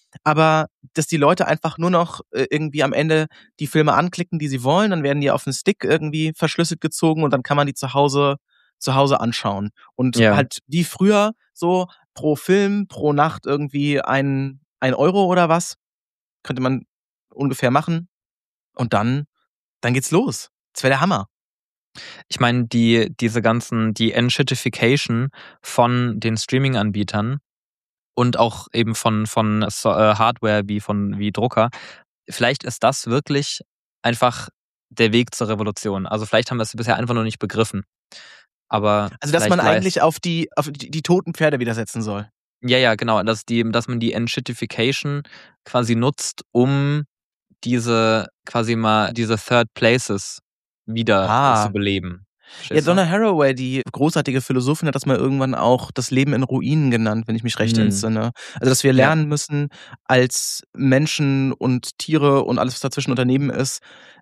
Aber dass die Leute einfach nur noch äh, irgendwie am Ende die Filme anklicken, die sie wollen, dann werden die auf den Stick irgendwie verschlüsselt gezogen und dann kann man die zu Hause zu Hause anschauen. Und Ja. halt wie früher so pro Film, pro Nacht irgendwie ein, ein Euro oder was, könnte man ungefähr machen. Und dann, dann geht's los. Das wäre der Hammer. Ich meine, die, diese ganzen, die Enshittification von den Streaming-Anbietern und auch eben von, von so, äh, Hardware wie von wie Drucker, vielleicht ist das wirklich einfach der Weg zur Revolution. Also vielleicht haben wir es bisher einfach noch nicht begriffen. Aber Also dass vielleicht man leist- eigentlich auf die, auf die, die toten Pferde wieder setzen soll. Ja, ja, genau, dass, die, dass man die Enshittification quasi nutzt, um diese quasi mal diese Third Places wieder Ah. zu beleben. Ja, Verstehst du? Donna Haraway, die großartige Philosophin, hat das mal irgendwann auch das Leben in Ruinen genannt, wenn ich mich recht Mhm. entsinne. Also, dass wir Ja. lernen müssen, als Menschen und Tiere und alles, was dazwischen unternehmen ist,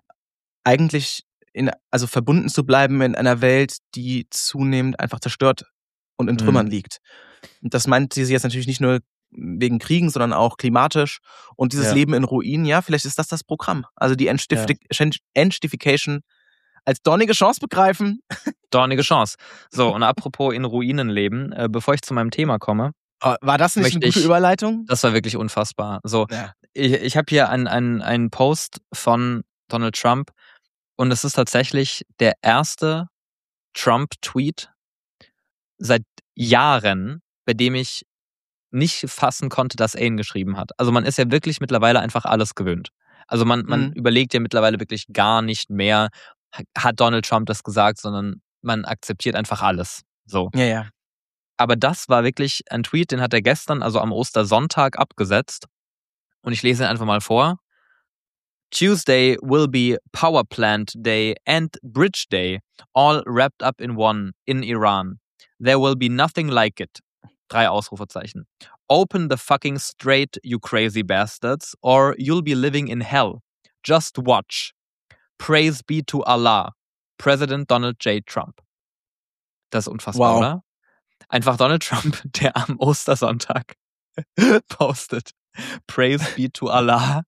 eigentlich in, also verbunden zu bleiben in einer Welt, die zunehmend einfach zerstört und in Trümmern Mhm. liegt. Und das meint sie jetzt natürlich nicht nur wegen Kriegen, sondern auch klimatisch. Und dieses Ja. Leben in Ruinen, ja, vielleicht ist das das Programm. Also die Enstifi- Enstification als dornige Chance begreifen. Dornige Chance. So, und apropos in Ruinen leben, äh, bevor ich zu meinem Thema komme, Oh, war das nicht Möchte eine gute ich- Überleitung? das war wirklich unfassbar. So, Ja. ich, ich habe hier einen, einen, einen Post von Donald Trump und es ist tatsächlich der erste Trump-Tweet seit Jahren, bei dem ich nicht fassen konnte, dass er ihn geschrieben hat. Also man ist ja wirklich mittlerweile einfach alles gewöhnt. Also man, man Mhm. überlegt ja mittlerweile wirklich gar nicht mehr, hat Donald Trump das gesagt, sondern man akzeptiert einfach alles. So. Ja, ja. Aber das war wirklich ein Tweet, den hat er gestern, also am Ostersonntag, abgesetzt. Und ich lese ihn einfach mal vor. Tuesday will be Power Plant Day and Bridge Day, all wrapped up in one in Iran. There will be nothing like it. Drei Ausrufezeichen. Open the fucking strait, you crazy bastards, or you'll be living in hell. Just watch. Praise be to Allah. President Donald J. Trump. Das ist unfassbar, Wow. oder? Einfach Donald Trump, der am Ostersonntag postet. Praise be to Allah.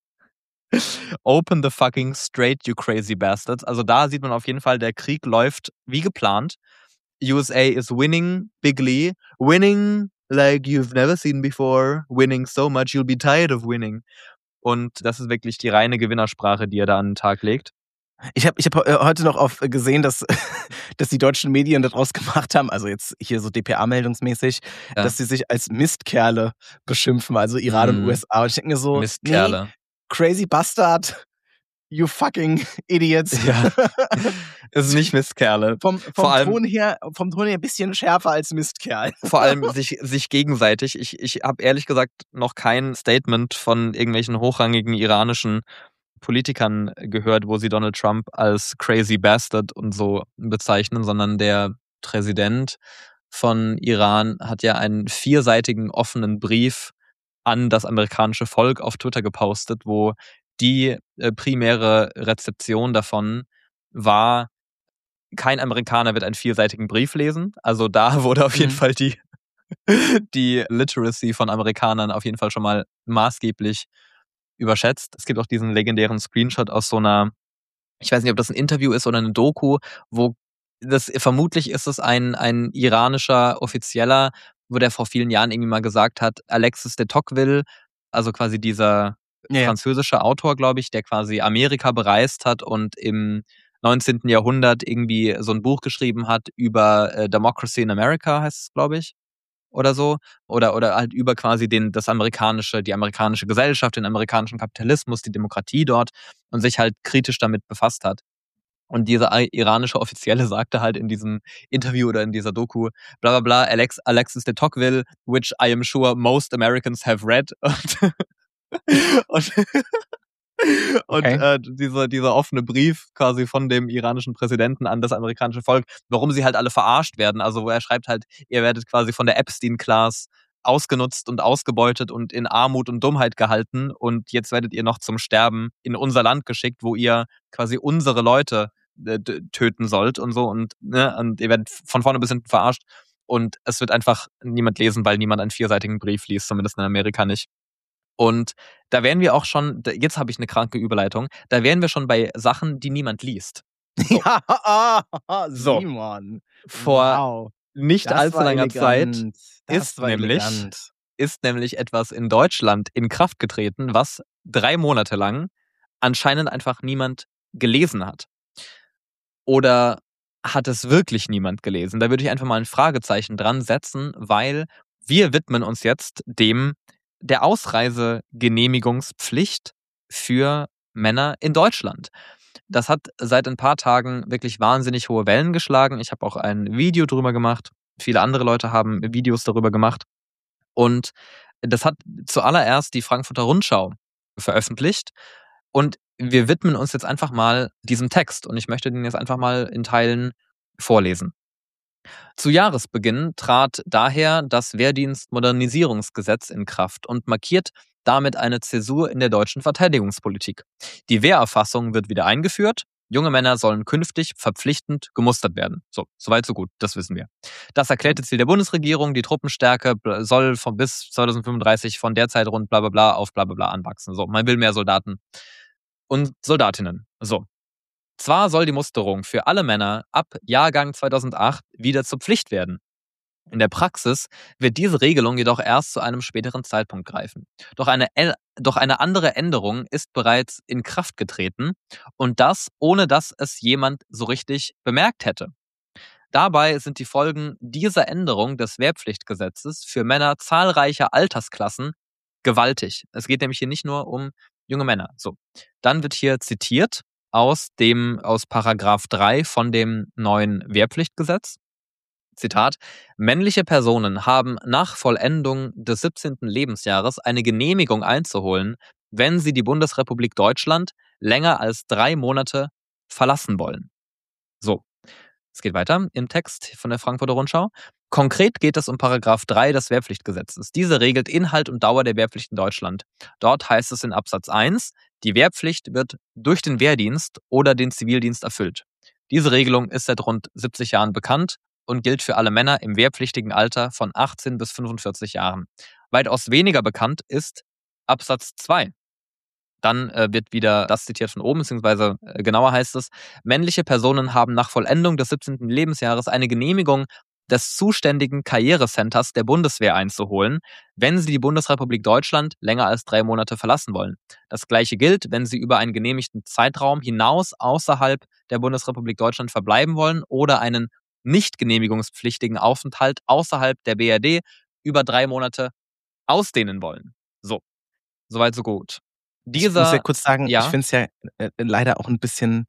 Open the fucking strait, you crazy bastards. Also da sieht man auf jeden Fall, der Krieg läuft wie geplant. U S A is winning bigly. Winning like you've never seen before. Winning so much you'll be tired of winning. Und das ist wirklich die reine Gewinnersprache, die er da an den Tag legt. Ich habe ich hab heute noch auf gesehen, dass, dass die deutschen Medien daraus gemacht haben, also jetzt hier so D P A-meldungsmäßig, ja. dass sie sich als Mistkerle beschimpfen, also Iran mhm. und U S A. Und ich denke mir so, Mistkerle. Nee, crazy Bastard, you fucking idiots. Ja, es ist nicht Mistkerle. Vom, vom, vor allem, Ton her, vom Ton her ein bisschen schärfer als Mistkerl. Vor allem sich, sich gegenseitig. Ich, ich habe ehrlich gesagt noch kein Statement von irgendwelchen hochrangigen iranischen Politikern gehört, wo sie Donald Trump als crazy bastard und so bezeichnen, sondern der Präsident von Iran hat ja einen vierseitigen offenen Brief an das amerikanische Volk auf Twitter gepostet, wo die äh, primäre Rezeption davon war, kein Amerikaner wird einen vierseitigen Brief lesen. Also da wurde auf jeden mhm. Fall die, die Literacy von Amerikanern auf jeden Fall schon mal maßgeblich überschätzt. Es gibt auch diesen legendären Screenshot aus so einer, ich weiß nicht, ob das ein Interview ist oder eine Doku, wo das vermutlich ist es ein, ein iranischer Offizieller, wo der vor vielen Jahren irgendwie mal gesagt hat, Alexis de Tocqueville, also quasi dieser ja. französische Autor, glaube ich, der quasi Amerika bereist hat und im neunzehnten Jahrhundert irgendwie so ein Buch geschrieben hat über äh, Democracy in America, heißt es, glaube ich. Oder so, oder oder halt über quasi den das amerikanische, die amerikanische Gesellschaft, den amerikanischen Kapitalismus, die Demokratie dort und sich halt kritisch damit befasst hat. Und dieser iranische Offizielle sagte halt in diesem Interview oder in dieser Doku, bla bla bla, Alex, Alexis de Tocqueville, which I am sure most Americans have read. Und, und Und okay. äh, dieser, dieser offene Brief quasi von dem iranischen Präsidenten an das amerikanische Volk, warum sie halt alle verarscht werden. Also wo er schreibt halt, ihr werdet quasi von der Epstein-Class ausgenutzt und ausgebeutet und in Armut und Dummheit gehalten und jetzt werdet ihr noch zum Sterben in unser Land geschickt, wo ihr quasi unsere Leute äh, töten sollt und so und, ne, und ihr werdet von vorne bis hinten verarscht und es wird einfach niemand lesen, weil niemand einen vierseitigen Brief liest, zumindest in Amerika nicht. Und da wären wir auch schon, jetzt habe ich eine kranke Überleitung, da wären wir schon bei Sachen, die niemand liest. So. Ja, so. Simon. Vor Wow. nicht Das allzu langer elegant. Zeit das ist nämlich, ist nämlich etwas in Deutschland in Kraft getreten, was drei Monate lang anscheinend einfach niemand gelesen hat. Oder hat es wirklich niemand gelesen? Da würde ich einfach mal ein Fragezeichen dran setzen, weil wir widmen uns jetzt dem der Ausreisegenehmigungspflicht für Männer in Deutschland. Das hat seit ein paar Tagen wirklich wahnsinnig hohe Wellen geschlagen. Ich habe auch ein Video drüber gemacht. Viele andere Leute haben Videos darüber gemacht. Und das hat zuallererst die Frankfurter Rundschau veröffentlicht. Und wir widmen uns jetzt einfach mal diesem Text. Und ich möchte den jetzt einfach mal in Teilen vorlesen. Zu Jahresbeginn trat daher das Wehrdienstmodernisierungsgesetz in Kraft und markiert damit eine Zäsur in der deutschen Verteidigungspolitik. Die Wehrerfassung wird wieder eingeführt. Junge Männer sollen künftig verpflichtend gemustert werden. So, soweit so gut, das wissen wir. Das erklärte Ziel der Bundesregierung, die Truppenstärke soll von bis zweitausendfünfunddreißig von derzeit rund bla bla bla auf bla bla bla anwachsen. So, man will mehr Soldaten und Soldatinnen. So. Zwar soll die Musterung für alle Männer ab Jahrgang zweitausendacht wieder zur Pflicht werden. In der Praxis wird diese Regelung jedoch erst zu einem späteren Zeitpunkt greifen. Doch eine, doch eine andere Änderung ist bereits in Kraft getreten und das, ohne dass es jemand so richtig bemerkt hätte. Dabei sind die Folgen dieser Änderung des Wehrpflichtgesetzes für Männer zahlreicher Altersklassen gewaltig. Es geht nämlich hier nicht nur um junge Männer. So, dann wird hier zitiert aus dem, aus Paragraph drei von dem neuen Wehrpflichtgesetz. Zitat: Männliche Personen haben nach Vollendung des siebzehnten Lebensjahres eine Genehmigung einzuholen, wenn sie die Bundesrepublik Deutschland länger als drei Monate verlassen wollen. So, es geht weiter im Text von der Frankfurter Rundschau. Konkret geht es um Paragraph drei des Wehrpflichtgesetzes. Diese regelt Inhalt und Dauer der Wehrpflicht in Deutschland. Dort heißt es in Absatz eins, die Wehrpflicht wird durch den Wehrdienst oder den Zivildienst erfüllt. Diese Regelung ist seit rund siebzig Jahren bekannt und gilt für alle Männer im wehrpflichtigen Alter von achtzehn bis fünfundvierzig Jahren. Weitaus weniger bekannt ist Absatz zwei. Dann äh, wird wieder das zitiert von oben, beziehungsweise äh, genauer heißt es, männliche Personen haben nach Vollendung des siebzehnten Lebensjahres eine Genehmigung des zuständigen Karrierecenters der Bundeswehr einzuholen, wenn sie die Bundesrepublik Deutschland länger als drei Monate verlassen wollen. Das Gleiche gilt, wenn sie über einen genehmigten Zeitraum hinaus außerhalb der Bundesrepublik Deutschland verbleiben wollen oder einen nicht genehmigungspflichtigen Aufenthalt außerhalb der B R D über drei Monate ausdehnen wollen. So, soweit so gut. Dieser, ich muss ja kurz sagen, ja? ich finde es ja äh, leider auch ein bisschen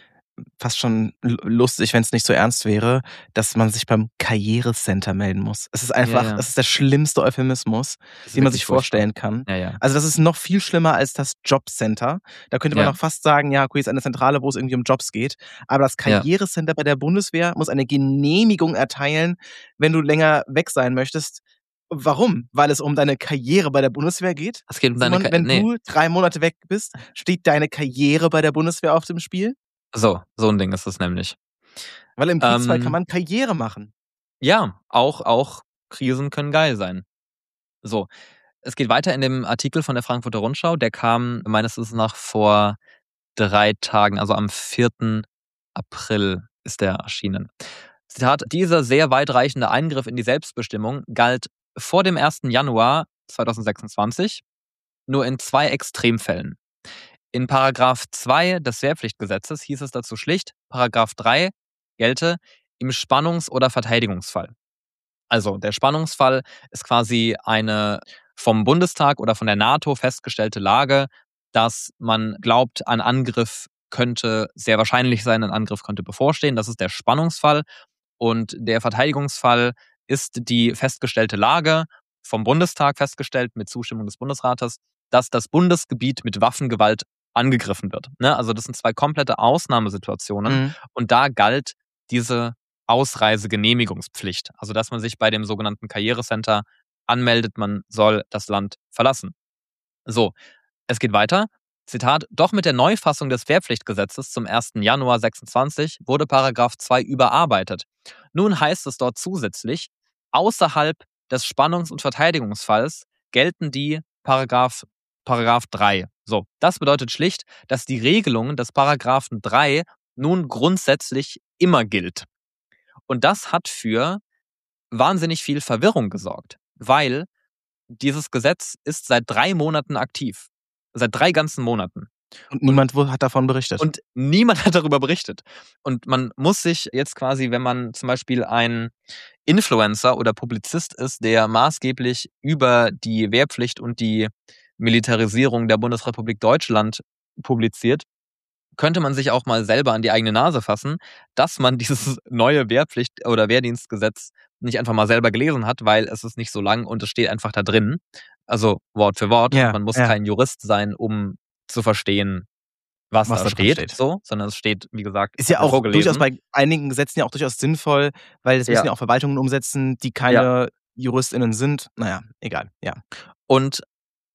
fast schon lustig, wenn es nicht so ernst wäre, dass man sich beim Karrierecenter melden muss. Es ist einfach, Ja, ja. es ist der schlimmste Euphemismus, den man sich vorstellen kann. Ja, ja. Also das ist noch viel schlimmer als das Jobcenter. Da könnte man Ja. noch fast sagen, ja, okay, ist eine Zentrale, wo es irgendwie um Jobs geht. Aber das Ja. Karrierecenter bei der Bundeswehr muss eine Genehmigung erteilen, wenn du länger weg sein möchtest. Warum? Weil es um deine Karriere bei der Bundeswehr geht? Es geht um deine Simon, Ka- wenn nee. du drei Monate weg bist, steht deine Karriere bei der Bundeswehr auf dem Spiel? So, so ein Ding ist es nämlich. Weil im Kriegsfall Ähm, kann man Karriere machen. Ja, auch, auch Krisen können geil sein. So, es geht weiter in dem Artikel von der Frankfurter Rundschau. Der kam meines Wissens nach vor drei Tagen, also am vierten April ist der erschienen. Zitat: Dieser sehr weitreichende Eingriff in die Selbstbestimmung galt vor dem ersten Januar zweitausendsechsundzwanzig nur in zwei Extremfällen. In Paragraph zwei des Wehrpflichtgesetzes hieß es dazu schlicht, Paragraph drei gelte im Spannungs- oder Verteidigungsfall. Also der Spannungsfall ist quasi eine vom Bundestag oder von der NATO festgestellte Lage, dass man glaubt, ein Angriff könnte sehr wahrscheinlich sein, ein Angriff könnte bevorstehen. Das ist der Spannungsfall. Und der Verteidigungsfall ist die festgestellte Lage, vom Bundestag festgestellt mit Zustimmung des Bundesrates, dass das Bundesgebiet mit Waffengewalt angegriffen wird. Ne? Also das sind zwei komplette Ausnahmesituationen. Mhm. Und da galt diese Ausreisegenehmigungspflicht. Also dass man sich bei dem sogenannten Karrierecenter anmeldet, man soll das Land verlassen. So, es geht weiter. Zitat: Doch mit der Neufassung des Wehrpflichtgesetzes zum ersten Januar sechsundzwanzig wurde Paragraph zwei überarbeitet. Nun heißt es dort zusätzlich, außerhalb des Spannungs- und Verteidigungsfalls gelten die Paragraph, Paragraph drei. So, das bedeutet schlicht, dass die Regelung des Paragraphen drei nun grundsätzlich immer gilt. Und das hat für wahnsinnig viel Verwirrung gesorgt, weil dieses Gesetz ist seit drei Monaten aktiv. Seit drei ganzen Monaten. Und niemand und, hat davon berichtet. Und niemand hat darüber berichtet. Und man muss sich jetzt quasi, wenn man zum Beispiel ein Influencer oder Publizist ist, der maßgeblich über die Wehrpflicht und die Militarisierung der Bundesrepublik Deutschland publiziert, könnte man sich auch mal selber an die eigene Nase fassen, dass man dieses neue Wehrpflicht- oder Wehrdienstgesetz nicht einfach mal selber gelesen hat, weil es ist nicht so lang und es steht einfach da drin. Also Wort für Wort. Ja, man muss ja. kein Jurist sein, um zu verstehen, was, was da, da steht, steht. So, sondern es steht, wie gesagt, ist ja auch durchaus bei einigen Gesetzen ja auch durchaus sinnvoll, weil das müssen ja, ja auch Verwaltungen umsetzen, die keine ja. JuristInnen sind. Naja, egal, ja. Und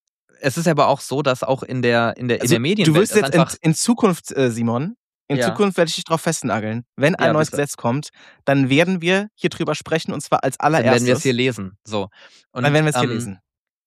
es ist aber auch so, dass auch in der, in der, also, in der Medienwelt. Du wirst jetzt in, in Zukunft, äh, Simon, in ja. Zukunft werde ich dich drauf festnageln. Wenn ein ja, neues bitte. Gesetz kommt, dann werden wir hier drüber sprechen und zwar als allererstes. Dann werden wir es hier lesen. So. Und dann werden wir es hier ähm, lesen.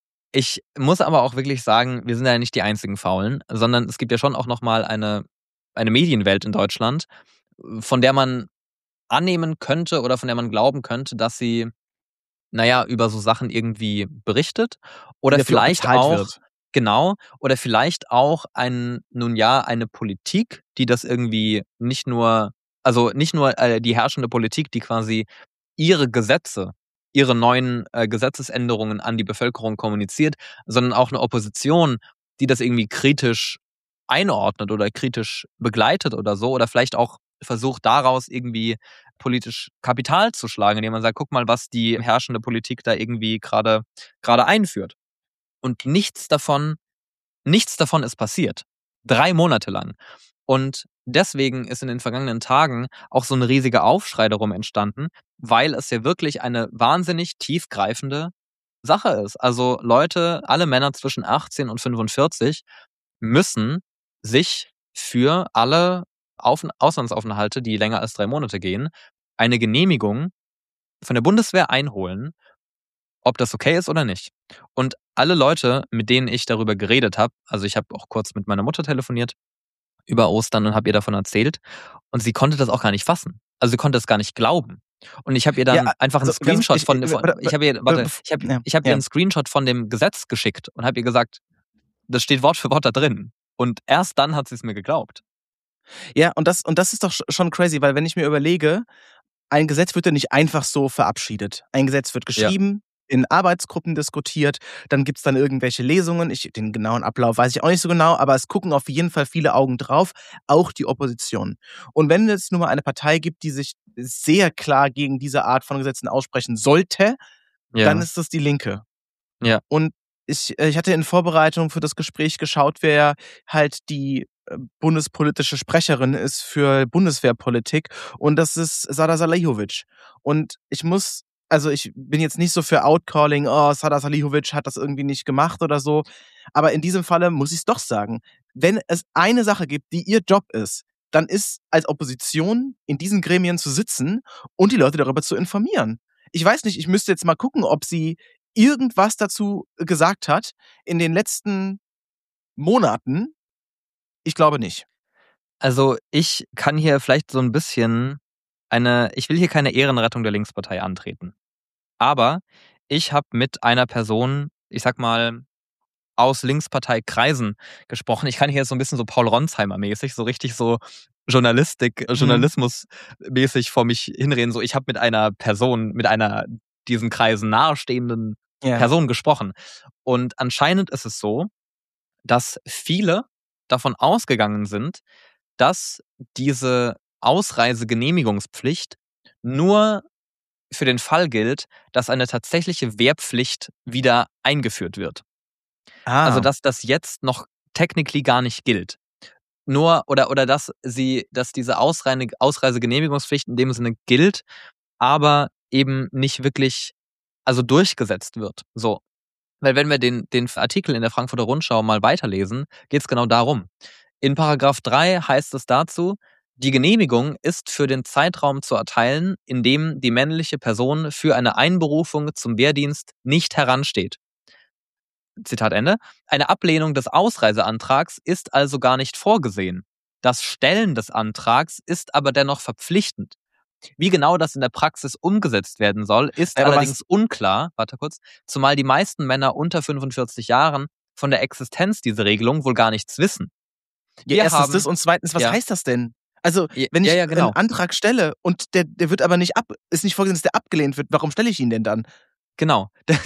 Ich muss aber auch wirklich sagen, wir sind ja nicht die einzigen Faulen, sondern es gibt ja schon auch nochmal eine, eine Medienwelt in Deutschland, von der man annehmen könnte oder von der man glauben könnte, dass sie, naja, über so Sachen irgendwie berichtet oder vielleicht auch, wird. genau, oder vielleicht auch ein, nun ja, eine Politik, die das irgendwie nicht nur, also nicht nur äh, die herrschende Politik, die quasi ihre Gesetze, ihre neuen äh, Gesetzesänderungen an die Bevölkerung kommuniziert, sondern auch eine Opposition, die das irgendwie kritisch einordnet oder kritisch begleitet oder so, oder vielleicht auch versucht, daraus irgendwie politisch Kapital zu schlagen, indem man sagt, guck mal, was die herrschende Politik da irgendwie gerade gerade einführt. Und nichts davon, nichts davon ist passiert. Drei Monate lang. Und deswegen ist in den vergangenen Tagen auch so ein riesiger Aufschrei darum entstanden, weil es ja wirklich eine wahnsinnig tiefgreifende Sache ist. Also Leute, alle Männer zwischen achtzehn und fünfundvierzig müssen sich für alle Auf- Auslandsaufenthalte, die länger als drei Monate gehen, eine Genehmigung von der Bundeswehr einholen, ob das okay ist oder nicht. Und alle Leute, mit denen ich darüber geredet habe, also ich habe auch kurz mit meiner Mutter telefoniert über Ostern und habe ihr davon erzählt, und sie konnte das auch gar nicht fassen. Also sie konnte es gar nicht glauben. Und ich habe ihr dann Ja, einfach einen also ganz Screenshot ich, von, ich, von ich habe ihr, warte, ich habe ja, ich habe ihr ja. einen Screenshot von dem Gesetz geschickt und habe ihr gesagt, das steht Wort für Wort da drin. Und erst dann hat sie es mir geglaubt. Ja, und das, und das ist doch sch- schon crazy, weil wenn ich mir überlege, ein Gesetz wird ja nicht einfach so verabschiedet. Ein Gesetz wird Ja. geschrieben, in Arbeitsgruppen diskutiert, dann gibt's dann irgendwelche Lesungen. Ich, den genauen Ablauf weiß ich auch nicht so genau, aber es gucken auf jeden Fall viele Augen drauf, auch die Opposition. Und wenn es nun mal eine Partei gibt, die sich sehr klar gegen diese Art von Gesetzen aussprechen sollte, Ja. dann ist das die Linke. Ja. Und ich, ich hatte in Vorbereitung für das Gespräch geschaut, wer halt die äh, bundespolitische Sprecherin ist für Bundeswehrpolitik, und das ist Sada Salihovic. Und ich muss, also ich bin jetzt nicht so für Outcalling, oh, Sada Salihovic hat das irgendwie nicht gemacht oder so, aber in diesem Falle muss ich es doch sagen, wenn es eine Sache gibt, die ihr Job ist, dann ist als Opposition in diesen Gremien zu sitzen und die Leute darüber zu informieren. Ich weiß nicht, ich müsste jetzt mal gucken, ob sie irgendwas dazu gesagt hat in den letzten Monaten. Ich glaube nicht. Also ich kann hier vielleicht so ein bisschen eine, ich will hier keine Ehrenrettung der Linkspartei antreten. Aber ich habe mit einer Person, ich sag mal, aus Linksparteikreisen gesprochen. Ich kann hier so ein bisschen so Paul Ronsheimer-mäßig, so richtig so Journalistik, Mhm. Journalismus-mäßig vor mich hinreden. So, ich habe mit einer Person, mit einer diesen Kreisen nahestehenden Ja. Person gesprochen. Und anscheinend ist es so, dass viele davon ausgegangen sind, dass diese Ausreisegenehmigungspflicht nur für den Fall gilt, dass eine tatsächliche Wehrpflicht wieder eingeführt wird. Ah. Also dass das jetzt noch technically gar nicht gilt. Nur, oder, oder dass sie, dass diese Ausreine, Ausreisegenehmigungspflicht in dem Sinne gilt, aber eben nicht wirklich, also durchgesetzt wird. So. Weil wenn wir den, den Artikel in der Frankfurter Rundschau mal weiterlesen, geht es genau darum. In Paragraph drei heißt es dazu, die Genehmigung ist für den Zeitraum zu erteilen, in dem die männliche Person für eine Einberufung zum Wehrdienst nicht heransteht. Zitat Ende. Eine Ablehnung des Ausreiseantrags ist also gar nicht vorgesehen. Das Stellen des Antrags ist aber dennoch verpflichtend. Wie genau das in der Praxis umgesetzt werden soll, ist Aber was- allerdings unklar, warte kurz, zumal die meisten Männer unter fünfundvierzig Jahren von der Existenz dieser Regelung wohl gar nichts wissen. Ja, Wir erstens haben- das und zweitens, was ja. heißt das denn? Also, Ja, wenn ich ja, ja, genau. einen Antrag stelle und der, der wird aber nicht ab, ist nicht vorgesehen, dass der abgelehnt wird, warum stelle ich ihn denn dann? Genau.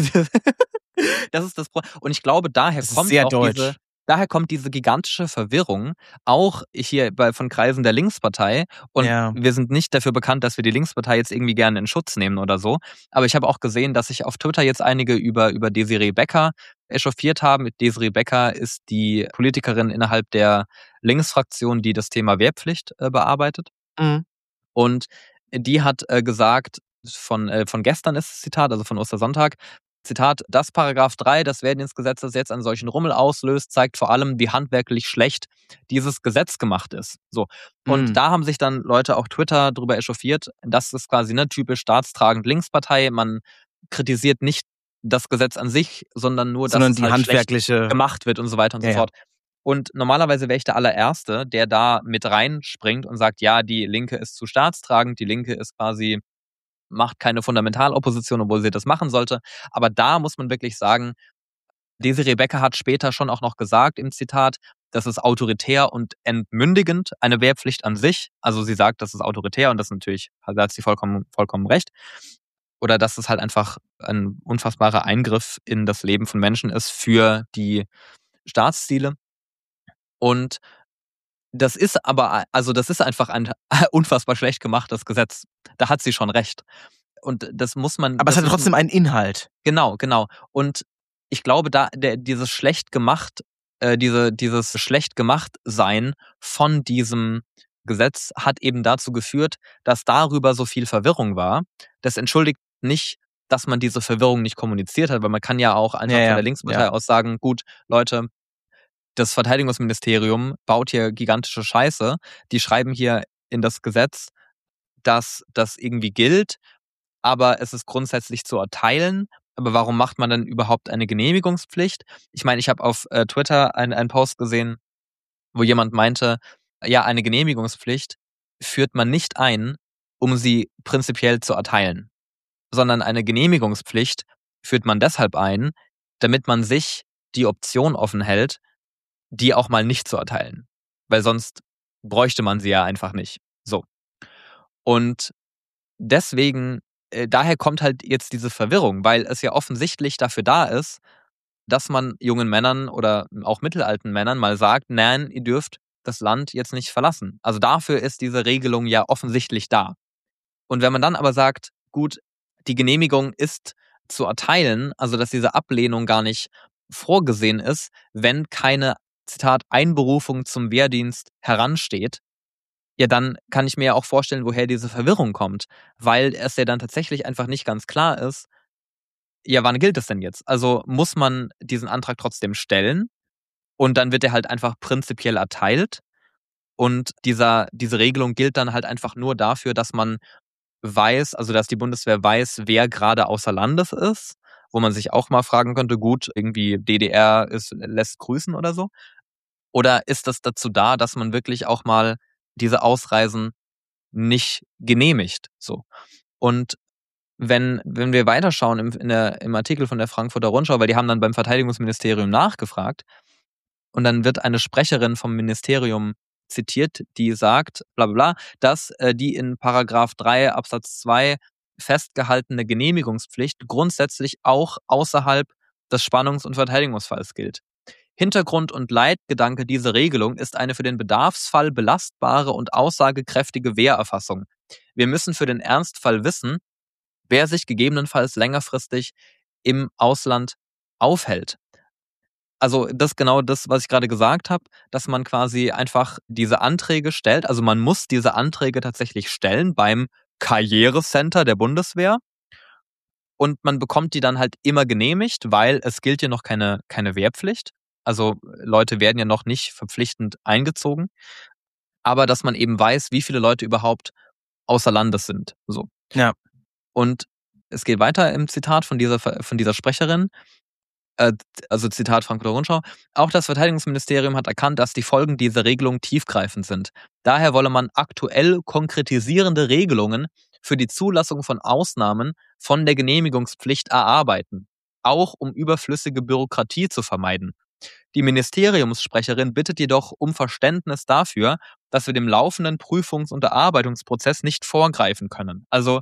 Das ist das Problem. Und ich glaube, daher Das ist kommt sehr auch deutsch. diese, daher kommt diese gigantische Verwirrung, auch hier bei, von Kreisen der Linkspartei. Und Ja. wir sind nicht dafür bekannt, dass wir die Linkspartei jetzt irgendwie gerne in Schutz nehmen oder so. Aber ich habe auch gesehen, dass sich auf Twitter jetzt einige über, über Desiree Becker echauffiert haben. Desiree Becker ist die Politikerin innerhalb der Linksfraktion, die das Thema Wehrpflicht äh, bearbeitet. Mhm. Und die hat äh, gesagt, von, äh, von gestern ist das Zitat, also von Ostersonntag, Zitat, das Paragraph drei des Wehrdienstgesetzes, das jetzt einen solchen Rummel auslöst, zeigt vor allem, wie handwerklich schlecht dieses Gesetz gemacht ist. So. Und Mhm. da haben sich dann Leute auf Twitter drüber echauffiert. Das ist quasi ne, typisch staatstragend Linkspartei. Man kritisiert nicht das Gesetz an sich, sondern nur, Sondern dass es die halt handwerkliche schlecht gemacht wird und so weiter und Ja, so ja. fort. Und normalerweise wäre ich der allererste, der da mit reinspringt und sagt, ja, die Linke ist zu staatstragend, die Linke ist quasi, macht keine Fundamentalopposition, obwohl sie das machen sollte. Aber da muss man wirklich sagen, Desiree Becker hat später schon auch noch gesagt im Zitat, das ist autoritär und entmündigend, eine Wehrpflicht an sich. Also sie sagt, das ist autoritär und das ist natürlich, da hat sie vollkommen, vollkommen recht. Oder dass es halt einfach ein unfassbarer Eingriff in das Leben von Menschen ist für die Staatsziele. Und das ist aber, also das ist einfach ein unfassbar schlecht gemachtes Gesetz. Da hat sie schon recht. Und das muss man... Aber es hat trotzdem einen Inhalt. Genau, genau. Und ich glaube, da der, dieses schlecht gemacht, äh, diese, dieses schlecht gemacht sein von diesem Gesetz hat eben dazu geführt, dass darüber so viel Verwirrung war. Das entschuldigt nicht, dass man diese Verwirrung nicht kommuniziert hat, weil man kann ja auch einfach Ja, ja, von der Linkspartei ja. aus sagen, gut, Leute, das Verteidigungsministerium baut hier gigantische Scheiße. Die schreiben hier in das Gesetz, dass das irgendwie gilt, aber es ist grundsätzlich zu erteilen. Aber warum macht man dann überhaupt eine Genehmigungspflicht? Ich meine, ich habe auf äh, Twitter einen, einen Post gesehen, wo jemand meinte, ja, eine Genehmigungspflicht führt man nicht ein, um sie prinzipiell zu erteilen, sondern eine Genehmigungspflicht führt man deshalb ein, damit man sich die Option offen hält, die auch mal nicht zu erteilen. Weil sonst bräuchte man sie ja einfach nicht. So. Und deswegen, äh, daher kommt halt jetzt diese Verwirrung, weil es ja offensichtlich dafür da ist, dass man jungen Männern oder auch mittelalten Männern mal sagt, nein, ihr dürft das Land jetzt nicht verlassen. Also dafür ist diese Regelung ja offensichtlich da. Und wenn man dann aber sagt, gut, die Genehmigung ist zu erteilen, also dass diese Ablehnung gar nicht vorgesehen ist, wenn keine, Zitat, Einberufung zum Wehrdienst heransteht, ja, dann kann ich mir ja auch vorstellen, woher diese Verwirrung kommt, weil es ja dann tatsächlich einfach nicht ganz klar ist, ja, wann gilt es denn jetzt? Also muss man diesen Antrag trotzdem stellen und dann wird er halt einfach prinzipiell erteilt und dieser, diese Regelung gilt dann halt einfach nur dafür, dass man weiß, also dass die Bundeswehr weiß, wer gerade außer Landes ist, wo man sich auch mal fragen könnte, gut, irgendwie D D R ist, lässt grüßen oder so. Oder ist das dazu da, dass man wirklich auch mal diese Ausreisen nicht genehmigt? So. Und wenn, wenn wir weiterschauen im, in der, im Artikel von der Frankfurter Rundschau, weil die haben dann beim Verteidigungsministerium nachgefragt und dann wird eine Sprecherin vom Ministerium zitiert, die sagt, bla bla bla, dass äh, die in Paragraph drei Absatz zwei festgehaltene Genehmigungspflicht grundsätzlich auch außerhalb des Spannungs- und Verteidigungsfalls gilt. Hintergrund und Leitgedanke dieser Regelung ist eine für den Bedarfsfall belastbare und aussagekräftige Wehrerfassung. Wir müssen für den Ernstfall wissen, wer sich gegebenenfalls längerfristig im Ausland aufhält. Also das ist genau das, was ich gerade gesagt habe, dass man quasi einfach diese Anträge stellt. Also man muss diese Anträge tatsächlich stellen beim Karrierecenter der Bundeswehr und man bekommt die dann halt immer genehmigt, weil es gilt ja noch keine, keine Wehrpflicht. Also Leute werden ja noch nicht verpflichtend eingezogen, aber dass man eben weiß, wie viele Leute überhaupt außer Landes sind. So. Ja. Und es geht weiter im Zitat von dieser, von dieser Sprecherin, äh, also Zitat Frankfurter Rundschau, auch das Verteidigungsministerium hat erkannt, dass die Folgen dieser Regelung tiefgreifend sind. Daher wolle man aktuell konkretisierende Regelungen für die Zulassung von Ausnahmen von der Genehmigungspflicht erarbeiten, auch um überflüssige Bürokratie zu vermeiden. Die Ministeriumssprecherin bittet jedoch um Verständnis dafür, dass wir dem laufenden Prüfungs- und Erarbeitungsprozess nicht vorgreifen können. Also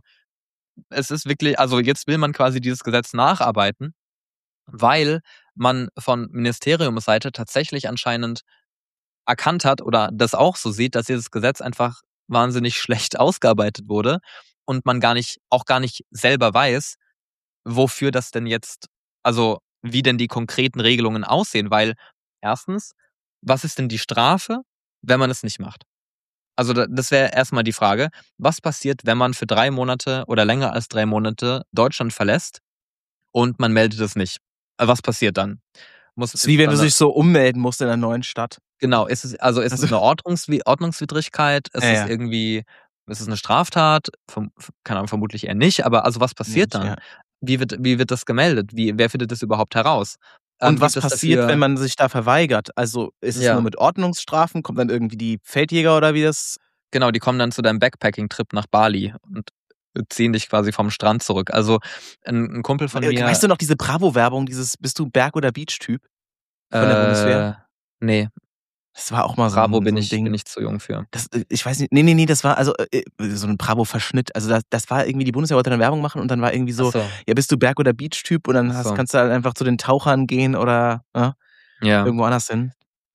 es ist wirklich, also jetzt will man quasi dieses Gesetz nacharbeiten, weil man von Ministeriumsseite tatsächlich anscheinend erkannt hat oder das auch so sieht, dass dieses Gesetz einfach wahnsinnig schlecht ausgearbeitet wurde und man gar nicht, auch gar nicht selber weiß, wofür das denn jetzt, also wie denn die konkreten Regelungen aussehen, weil erstens, was ist denn die Strafe, wenn man es nicht macht? Also das wäre erstmal die Frage, was passiert, wenn man für drei Monate oder länger als drei Monate Deutschland verlässt und man meldet es nicht? Was passiert dann? Muss, es ist wie wenn du dich so ummelden musst in einer neuen Stadt. Genau, ist es, also ist also, es eine Ordnungswi- Ordnungswidrigkeit? Ist ja, es ja. irgendwie, ist es eine Straftat? Verm- keine Ahnung, vermutlich eher nicht, aber also was passiert Nicht, dann? ja. Wie wird, wie wird das gemeldet? Wie, wer findet das überhaupt heraus? Und Ähm, was gibt es passiert, dafür, wenn man sich da verweigert? Also ist es Ja. nur mit Ordnungsstrafen? Kommt dann irgendwie die Feldjäger oder wie das? Genau, die kommen dann zu deinem Backpacking-Trip nach Bali und ziehen dich quasi vom Strand zurück. Also ein, ein Kumpel von Äh, mir... Weißt du noch diese Bravo-Werbung, dieses bist du Berg- oder Beach-Typ von der äh, Bundeswehr? Nee, Das war auch mal so Bravo ein, bin so ein ich, Ding. bin ich zu jung für. Das, äh, ich weiß nicht, nee, nee, nee, das war also äh, so ein Bravo-Verschnitt. Also das, das war irgendwie, die Bundeswehr wollte dann Werbung machen und dann war irgendwie so, Ach so. ja, bist du Berg- oder Beach-Typ und dann Ach hast, so. kannst du halt einfach zu den Tauchern gehen oder ja, Ja. irgendwo anders hin.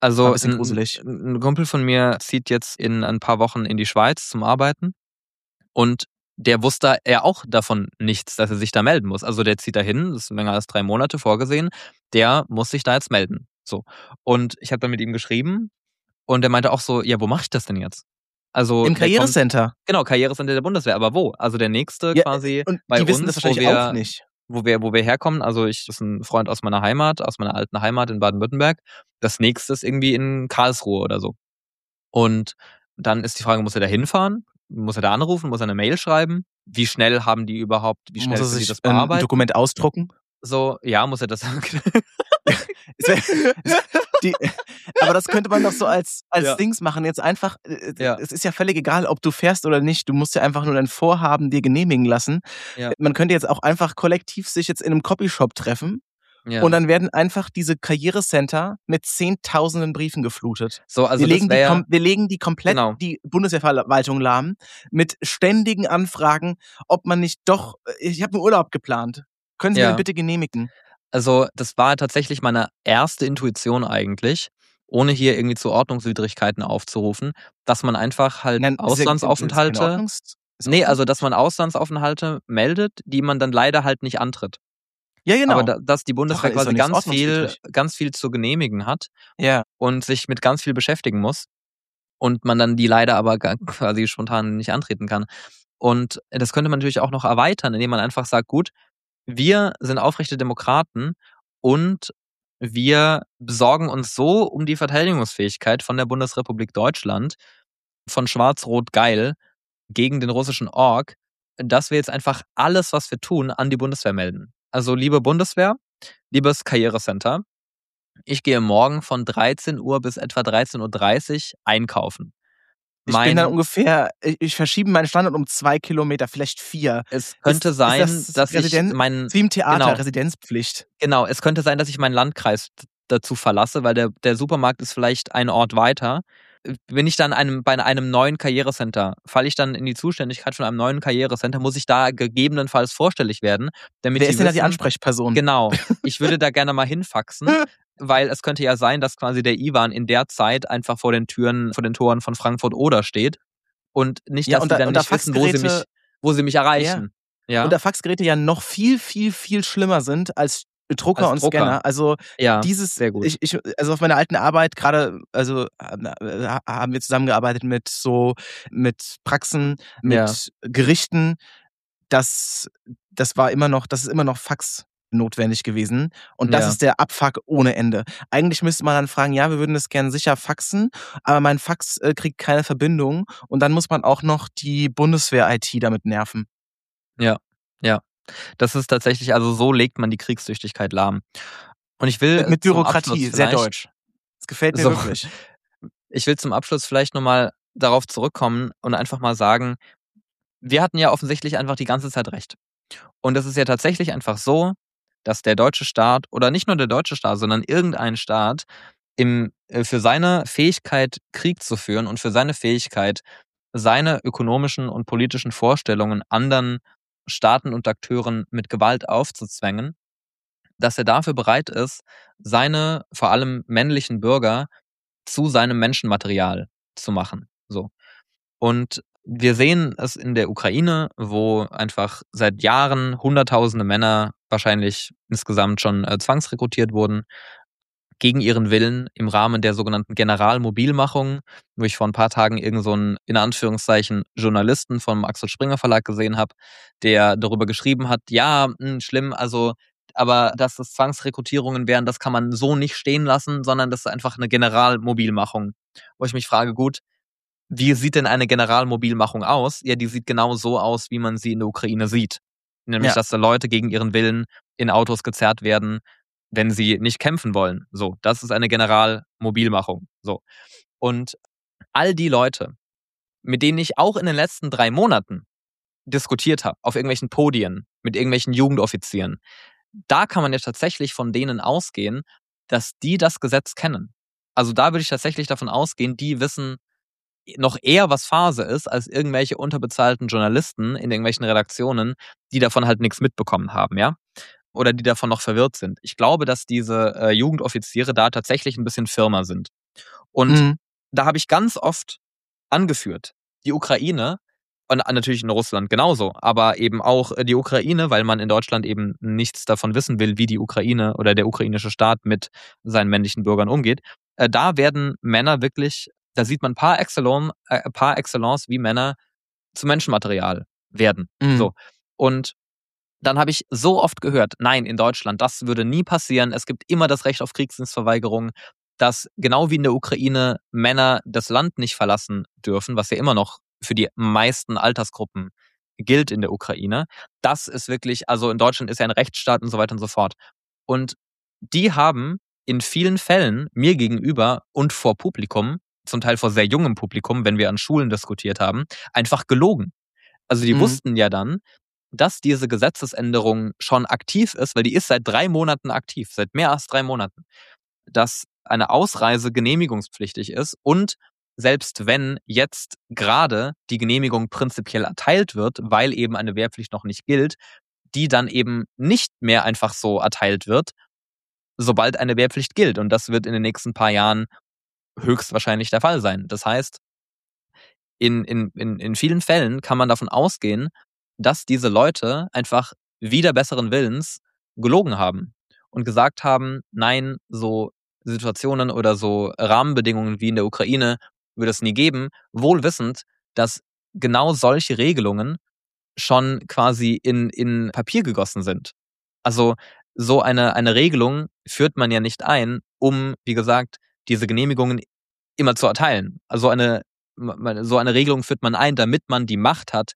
Also War ein bisschen ein, gruselig. ein Kumpel von mir zieht jetzt in ein paar Wochen in die Schweiz zum Arbeiten und der wusste ja auch davon nichts, dass er sich da melden muss. Also der zieht da hin, das ist länger als drei Monate vorgesehen, der muss sich da jetzt melden. So. Und ich habe dann mit ihm geschrieben und der meinte auch so, ja, wo mache ich das denn jetzt? Also Im der kommt, Karrierecenter. genau, Karrierecenter der Bundeswehr, aber wo? Also der nächste Ja, quasi und bei die wissen das uns, wo wahrscheinlich auch wir, nicht. wo wir, wo wir herkommen. Also ich, das ist ein Freund aus meiner Heimat, aus meiner alten Heimat in Baden-Württemberg. Das nächste ist irgendwie in Karlsruhe oder so. Und dann ist die Frage, muss er da hinfahren? Muss er da anrufen? Muss er eine Mail schreiben? Wie schnell haben die überhaupt, wie Muss schnell er können die sich das ein bearbeiten? Dokument ausdrucken? So, ja, muss er das Es wär- die, aber das könnte man doch so als, als Ja. Dings machen. Jetzt einfach, äh, Ja. es ist ja völlig egal, ob du fährst oder nicht. Du musst ja einfach nur dein Vorhaben dir genehmigen lassen. Ja. Man könnte jetzt auch einfach kollektiv sich jetzt in einem Copyshop treffen. Ja. Und dann werden einfach diese Karrierecenter mit zehntausenden Briefen geflutet. So, also wir, das legen die, wär- kom- wir legen die komplett Genau. die Bundeswehrverwaltung lahm mit ständigen Anfragen, ob man nicht doch, ich habe einen Urlaub geplant. Können Sie Ja. mir den bitte genehmigen? Also das war tatsächlich meine erste Intuition eigentlich, ohne hier irgendwie zu Ordnungswidrigkeiten aufzurufen, dass man einfach halt Nein, ist ja- ist ja keine Auslandsaufenthalte, Ordnungs- ist nee, also Ordnungswidrig? dass man Auslandsaufenthalte meldet, die man dann leider halt nicht antritt. Ja, genau. Aber da, dass die Bundeswehr Doch, ist doch quasi nichts ganz viel, ordnungswidrig. ganz viel zu genehmigen hat Ja. und sich mit ganz viel beschäftigen muss und man dann die leider aber ga- quasi spontan nicht antreten kann. Und das könnte man natürlich auch noch erweitern, indem man einfach sagt, gut, wir sind aufrechte Demokraten und wir besorgen uns so um die Verteidigungsfähigkeit von der Bundesrepublik Deutschland, von Schwarz-Rot geil, gegen den russischen Ork, dass wir jetzt einfach alles, was wir tun, an die Bundeswehr melden. Also liebe Bundeswehr, liebes Karrierecenter, ich gehe morgen von dreizehn Uhr bis etwa dreizehn Uhr dreißig einkaufen. Ich Mein, bin dann ungefähr, ich, ich verschiebe meinen Standort um zwei Kilometer, vielleicht vier. es könnte ist, sein, ist das dass ich Residen- mein, Wie im Theater, genau. Residenzpflicht. genau, es könnte sein, dass ich meinen Landkreis dazu verlasse, weil der, der Supermarkt ist vielleicht ein Ort weiter. Bin ich dann einem, bei einem neuen Karrierecenter, falle ich dann in die Zuständigkeit von einem neuen Karrierecenter, muss ich da gegebenenfalls vorstellig werden, damit Wer sie ist denn da die wissen- Ansprechperson? Genau, ich würde da gerne mal hinfaxen, weil es könnte ja sein, dass quasi der Iwan in der Zeit einfach vor den Türen, vor den Toren von Frankfurt-Oder steht und nicht, Ja, dass und die da- dann und da nicht wissen, wo sie mich, Faxgeräte- wo sie mich erreichen. Ja, Und da Faxgeräte ja noch viel, viel, viel schlimmer sind als Drucker Als und Drucker. Scanner. Also ja dieses, sehr gut. Ich, ich, also auf meiner alten Arbeit gerade, also äh, haben wir zusammengearbeitet mit so, mit Praxen, mit Ja. Gerichten. Das, das war immer noch, das ist immer noch Fax notwendig gewesen. Und das Ja. ist der Abfuck ohne Ende. Eigentlich müsste man dann fragen, ja, wir würden das gerne sicher faxen, aber mein Fax äh, kriegt keine Verbindung. Und dann muss man auch noch die Bundeswehr-I T damit nerven. Ja, ja. Das ist tatsächlich, also so legt man die Kriegstüchtigkeit lahm. Und ich will Mit, mit zum Bürokratie, Abschluss sehr vielleicht- deutsch. Das gefällt mir So. wirklich. Ich will zum Abschluss vielleicht nochmal darauf zurückkommen und einfach mal sagen, wir hatten ja offensichtlich einfach die ganze Zeit recht. Und es ist ja tatsächlich einfach so, dass der deutsche Staat, oder nicht nur der deutsche Staat, sondern irgendein Staat im, äh, für seine Fähigkeit, Krieg zu führen und für seine Fähigkeit, seine ökonomischen und politischen Vorstellungen anderen Staaten und Akteuren mit Gewalt aufzuzwängen, dass er dafür bereit ist, seine vor allem männlichen Bürger zu seinem Menschenmaterial zu machen. So. Und wir sehen es in der Ukraine, wo einfach seit Jahren hunderttausende Männer wahrscheinlich insgesamt schon äh, zwangsrekrutiert wurden, gegen ihren Willen im Rahmen der sogenannten Generalmobilmachung, wo ich vor ein paar Tagen irgend so einen, in Anführungszeichen, Journalisten vom Axel Springer Verlag gesehen habe, der darüber geschrieben hat, ja, mh, schlimm, also, aber dass das Zwangsrekrutierungen wären, das kann man so nicht stehen lassen, sondern das ist einfach eine Generalmobilmachung. Wo ich mich frage, gut, wie sieht denn eine Generalmobilmachung aus? Ja, die sieht genau so aus, wie man sie in der Ukraine sieht. Nämlich, Ja. dass da Leute gegen ihren Willen in Autos gezerrt werden, wenn sie nicht kämpfen wollen. So, das ist eine Generalmobilmachung. So. Und all die Leute, mit denen ich auch in den letzten drei Monaten diskutiert habe, auf irgendwelchen Podien, mit irgendwelchen Jugendoffizieren, da kann man ja tatsächlich von denen ausgehen, dass die das Gesetz kennen. Also da würde ich tatsächlich davon ausgehen, die wissen noch eher, was Phase ist, als irgendwelche unterbezahlten Journalisten in irgendwelchen Redaktionen, die davon halt nichts mitbekommen haben, ja? Oder die davon noch verwirrt sind. Ich glaube, dass diese äh, Jugendoffiziere da tatsächlich ein bisschen firmer sind. Und Mhm. da habe ich ganz oft angeführt, die Ukraine und natürlich in Russland genauso, aber eben auch die Ukraine, weil man in Deutschland eben nichts davon wissen will, wie die Ukraine oder der ukrainische Staat mit seinen männlichen Bürgern umgeht. Äh, da werden Männer wirklich, da sieht man par excellence, äh, par excellence, wie Männer zu Menschenmaterial werden. Mhm. So. Und dann habe ich so oft gehört, nein, in Deutschland, das würde nie passieren. Es gibt immer das Recht auf Kriegsdienstverweigerung, dass genau wie in der Ukraine Männer das Land nicht verlassen dürfen, was ja immer noch für die meisten Altersgruppen gilt in der Ukraine. Das ist wirklich, also in Deutschland ist ja ein Rechtsstaat und so weiter und so fort. Und die haben in vielen Fällen mir gegenüber und vor Publikum, zum Teil vor sehr jungem Publikum, wenn wir an Schulen diskutiert haben, einfach gelogen. Also die Mhm. wussten ja dann, dass diese Gesetzesänderung schon aktiv ist, weil die ist seit drei Monaten aktiv, seit mehr als drei Monaten, dass eine Ausreise genehmigungspflichtig ist und selbst wenn jetzt gerade die Genehmigung prinzipiell erteilt wird, weil eben eine Wehrpflicht noch nicht gilt, die dann eben nicht mehr einfach so erteilt wird, sobald eine Wehrpflicht gilt. Und das wird in den nächsten paar Jahren höchstwahrscheinlich der Fall sein. Das heißt, in, in, in, in vielen Fällen kann man davon ausgehen, dass diese Leute einfach wider besseren Willens gelogen haben und gesagt haben, nein, so Situationen oder so Rahmenbedingungen wie in der Ukraine würde es nie geben, wohl wissend, dass genau solche Regelungen schon quasi in, in Papier gegossen sind. Also so eine, eine Regelung führt man ja nicht ein, um, wie gesagt, diese Genehmigungen immer zu erteilen. Also eine, so eine Regelung führt man ein, damit man die Macht hat,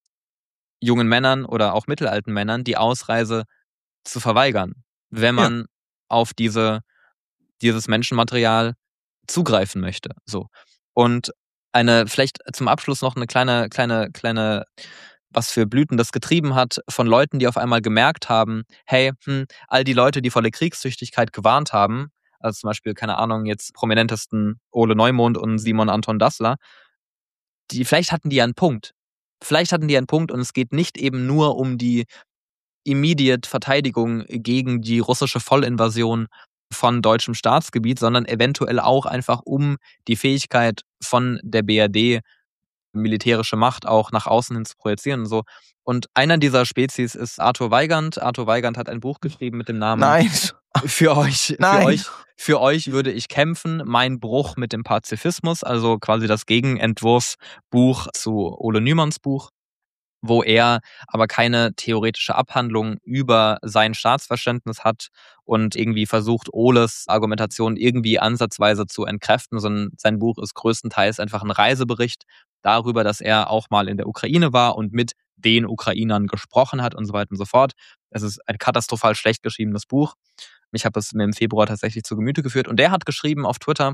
jungen Männern oder auch mittelalten Männern die Ausreise zu verweigern, wenn man ja. auf diese, dieses Menschenmaterial zugreifen möchte. So. Und eine, vielleicht zum Abschluss noch eine kleine, kleine, kleine, was für Blüten das getrieben hat, von Leuten, die auf einmal gemerkt haben, hey, hm, all die Leute, die vor der Kriegstüchtigkeit gewarnt haben, also zum Beispiel, keine Ahnung, jetzt prominentesten Ole Neumond und Simon Anton Dassler, die, vielleicht hatten die ja einen Punkt. Vielleicht hatten die einen Punkt und es geht nicht eben nur um die immediate Verteidigung gegen die russische Vollinvasion von deutschem Staatsgebiet, sondern eventuell auch einfach um die Fähigkeit von der B R D, militärische Macht auch nach außen hin zu projizieren und so. Und einer dieser Spezies ist Arthur Weigand. Arthur Weigand hat ein Buch geschrieben mit dem Namen Nein. Für euch, Nein. für euch, für euch würde ich kämpfen, mein Bruch mit dem Pazifismus, also quasi das Gegenentwurfsbuch zu Ole Nymans Buch, wo er aber keine theoretische Abhandlung über sein Staatsverständnis hat und irgendwie versucht, Oles Argumentation irgendwie ansatzweise zu entkräften, sondern sein Buch ist größtenteils einfach ein Reisebericht darüber, dass er auch mal in der Ukraine war und mit den Ukrainern gesprochen hat und so weiter und so fort. Es ist ein katastrophal schlecht geschriebenes Buch. Ich habe es mir im Februar tatsächlich zu Gemüte geführt und der hat geschrieben auf Twitter,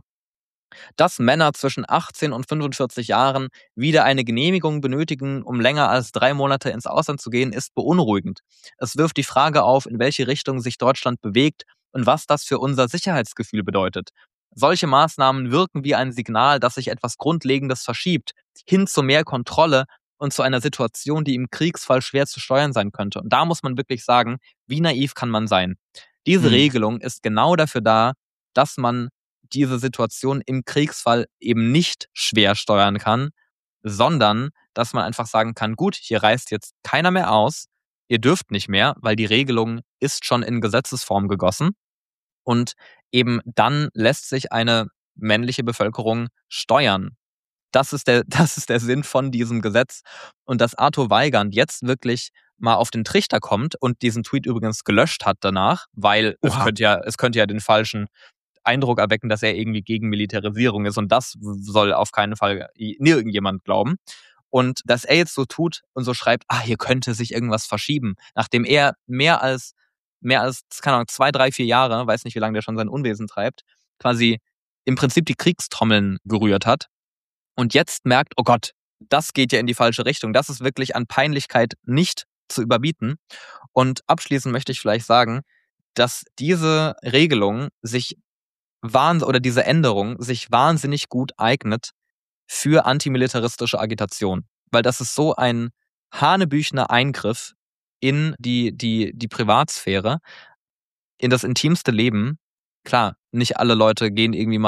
dass Männer zwischen achtzehn und fünfundvierzig Jahren wieder eine Genehmigung benötigen, um länger als drei Monate ins Ausland zu gehen, ist beunruhigend. Es wirft die Frage auf, in welche Richtung sich Deutschland bewegt und was das für unser Sicherheitsgefühl bedeutet. Solche Maßnahmen wirken wie ein Signal, dass sich etwas Grundlegendes verschiebt, hin zu mehr Kontrolle und zu einer Situation, die im Kriegsfall schwer zu steuern sein könnte. Und da muss man wirklich sagen, wie naiv kann man sein? Diese Hm. Regelung ist genau dafür da, dass man diese Situation im Kriegsfall eben nicht schwer steuern kann, sondern dass man einfach sagen kann, gut, hier reist jetzt keiner mehr aus, ihr dürft nicht mehr, weil die Regelung ist schon in Gesetzesform gegossen und eben dann lässt sich eine männliche Bevölkerung steuern. Das ist der, das ist der Sinn von diesem Gesetz. Und dass Arthur Weigand jetzt wirklich mal auf den Trichter kommt und diesen Tweet übrigens gelöscht hat danach, weil es Oha. könnte ja, es könnte ja den falschen Eindruck erwecken, dass er irgendwie gegen Militarisierung ist und das soll auf keinen Fall irgendjemand glauben. Und dass er jetzt so tut und so schreibt, ah, hier könnte sich irgendwas verschieben, nachdem er mehr als, mehr als, keine Ahnung, zwei, drei, vier Jahre, weiß nicht, wie lange der schon sein Unwesen treibt, quasi im Prinzip die Kriegstrommeln gerührt hat und jetzt merkt, oh Gott, das geht ja in die falsche Richtung. Das ist wirklich an Peinlichkeit nicht zu überbieten. Und abschließend möchte ich vielleicht sagen, dass diese Regelung sich Wahnsinn oder diese Änderung sich wahnsinnig gut eignet für antimilitaristische Agitation. Weil das ist so ein hanebüchener Eingriff in die, die, die Privatsphäre, in das intimste Leben. Klar, nicht alle Leute gehen irgendwie mal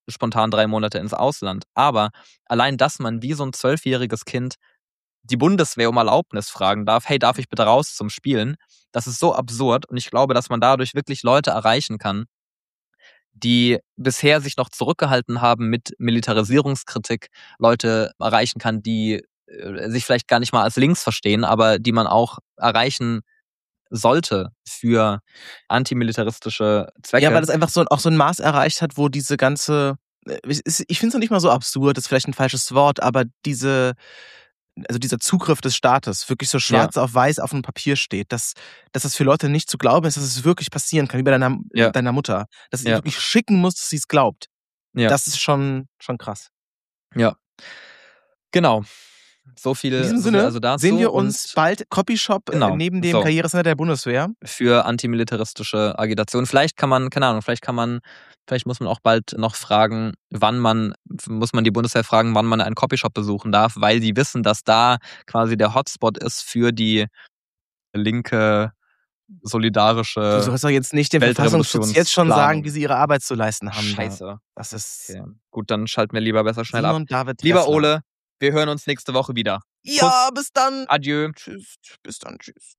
spontan drei Monate ins Ausland. Aber allein, dass man wie so ein zwölfjähriges Kind die Bundeswehr um Erlaubnis fragen darf, hey, darf ich bitte raus zum Spielen? Das ist so absurd und ich glaube, dass man dadurch wirklich Leute erreichen kann, die bisher sich noch zurückgehalten haben mit Militarisierungskritik, Leute erreichen kann, die äh, sich vielleicht gar nicht mal als links verstehen, aber die man auch erreichen sollte für antimilitaristische Zwecke. Ja, weil das einfach so auch so ein Maß erreicht hat, wo diese ganze, ich finde es noch nicht mal so absurd, das ist vielleicht ein falsches Wort, aber diese, also dieser Zugriff des Staates wirklich so schwarz ja. auf weiß auf dem Papier steht, dass, dass das für Leute nicht zu glauben ist, dass es wirklich passieren kann, wie bei deiner, ja. deiner Mutter. Dass sie ja. wirklich schicken muss, dass sie es glaubt. Ja. Das ist schon, schon krass. Ja. Genau. So viel, In diesem so Sinne viel also dazu sehen wir uns bald Copyshop genau, neben dem so. Karrierecenter der Bundeswehr. Für antimilitaristische Agitation. Vielleicht kann man, keine Ahnung, vielleicht kann man, vielleicht muss man auch bald noch fragen, wann man, muss man die Bundeswehr fragen, wann man einen Copyshop besuchen darf, weil die wissen, dass da quasi der Hotspot ist für die linke, solidarische. Du sollst doch jetzt nicht dem Verfassungsschutz jetzt schon sagen, wie sie ihre Arbeit zu leisten haben. Scheiße. Das ist. Okay. Gut, dann schalten wir lieber besser schnell Simon ab. David Lieber Ressler. Ole, wir hören uns nächste Woche wieder. Ja, Kuss. Bis dann. Adieu. Tschüss. Bis dann. Tschüss.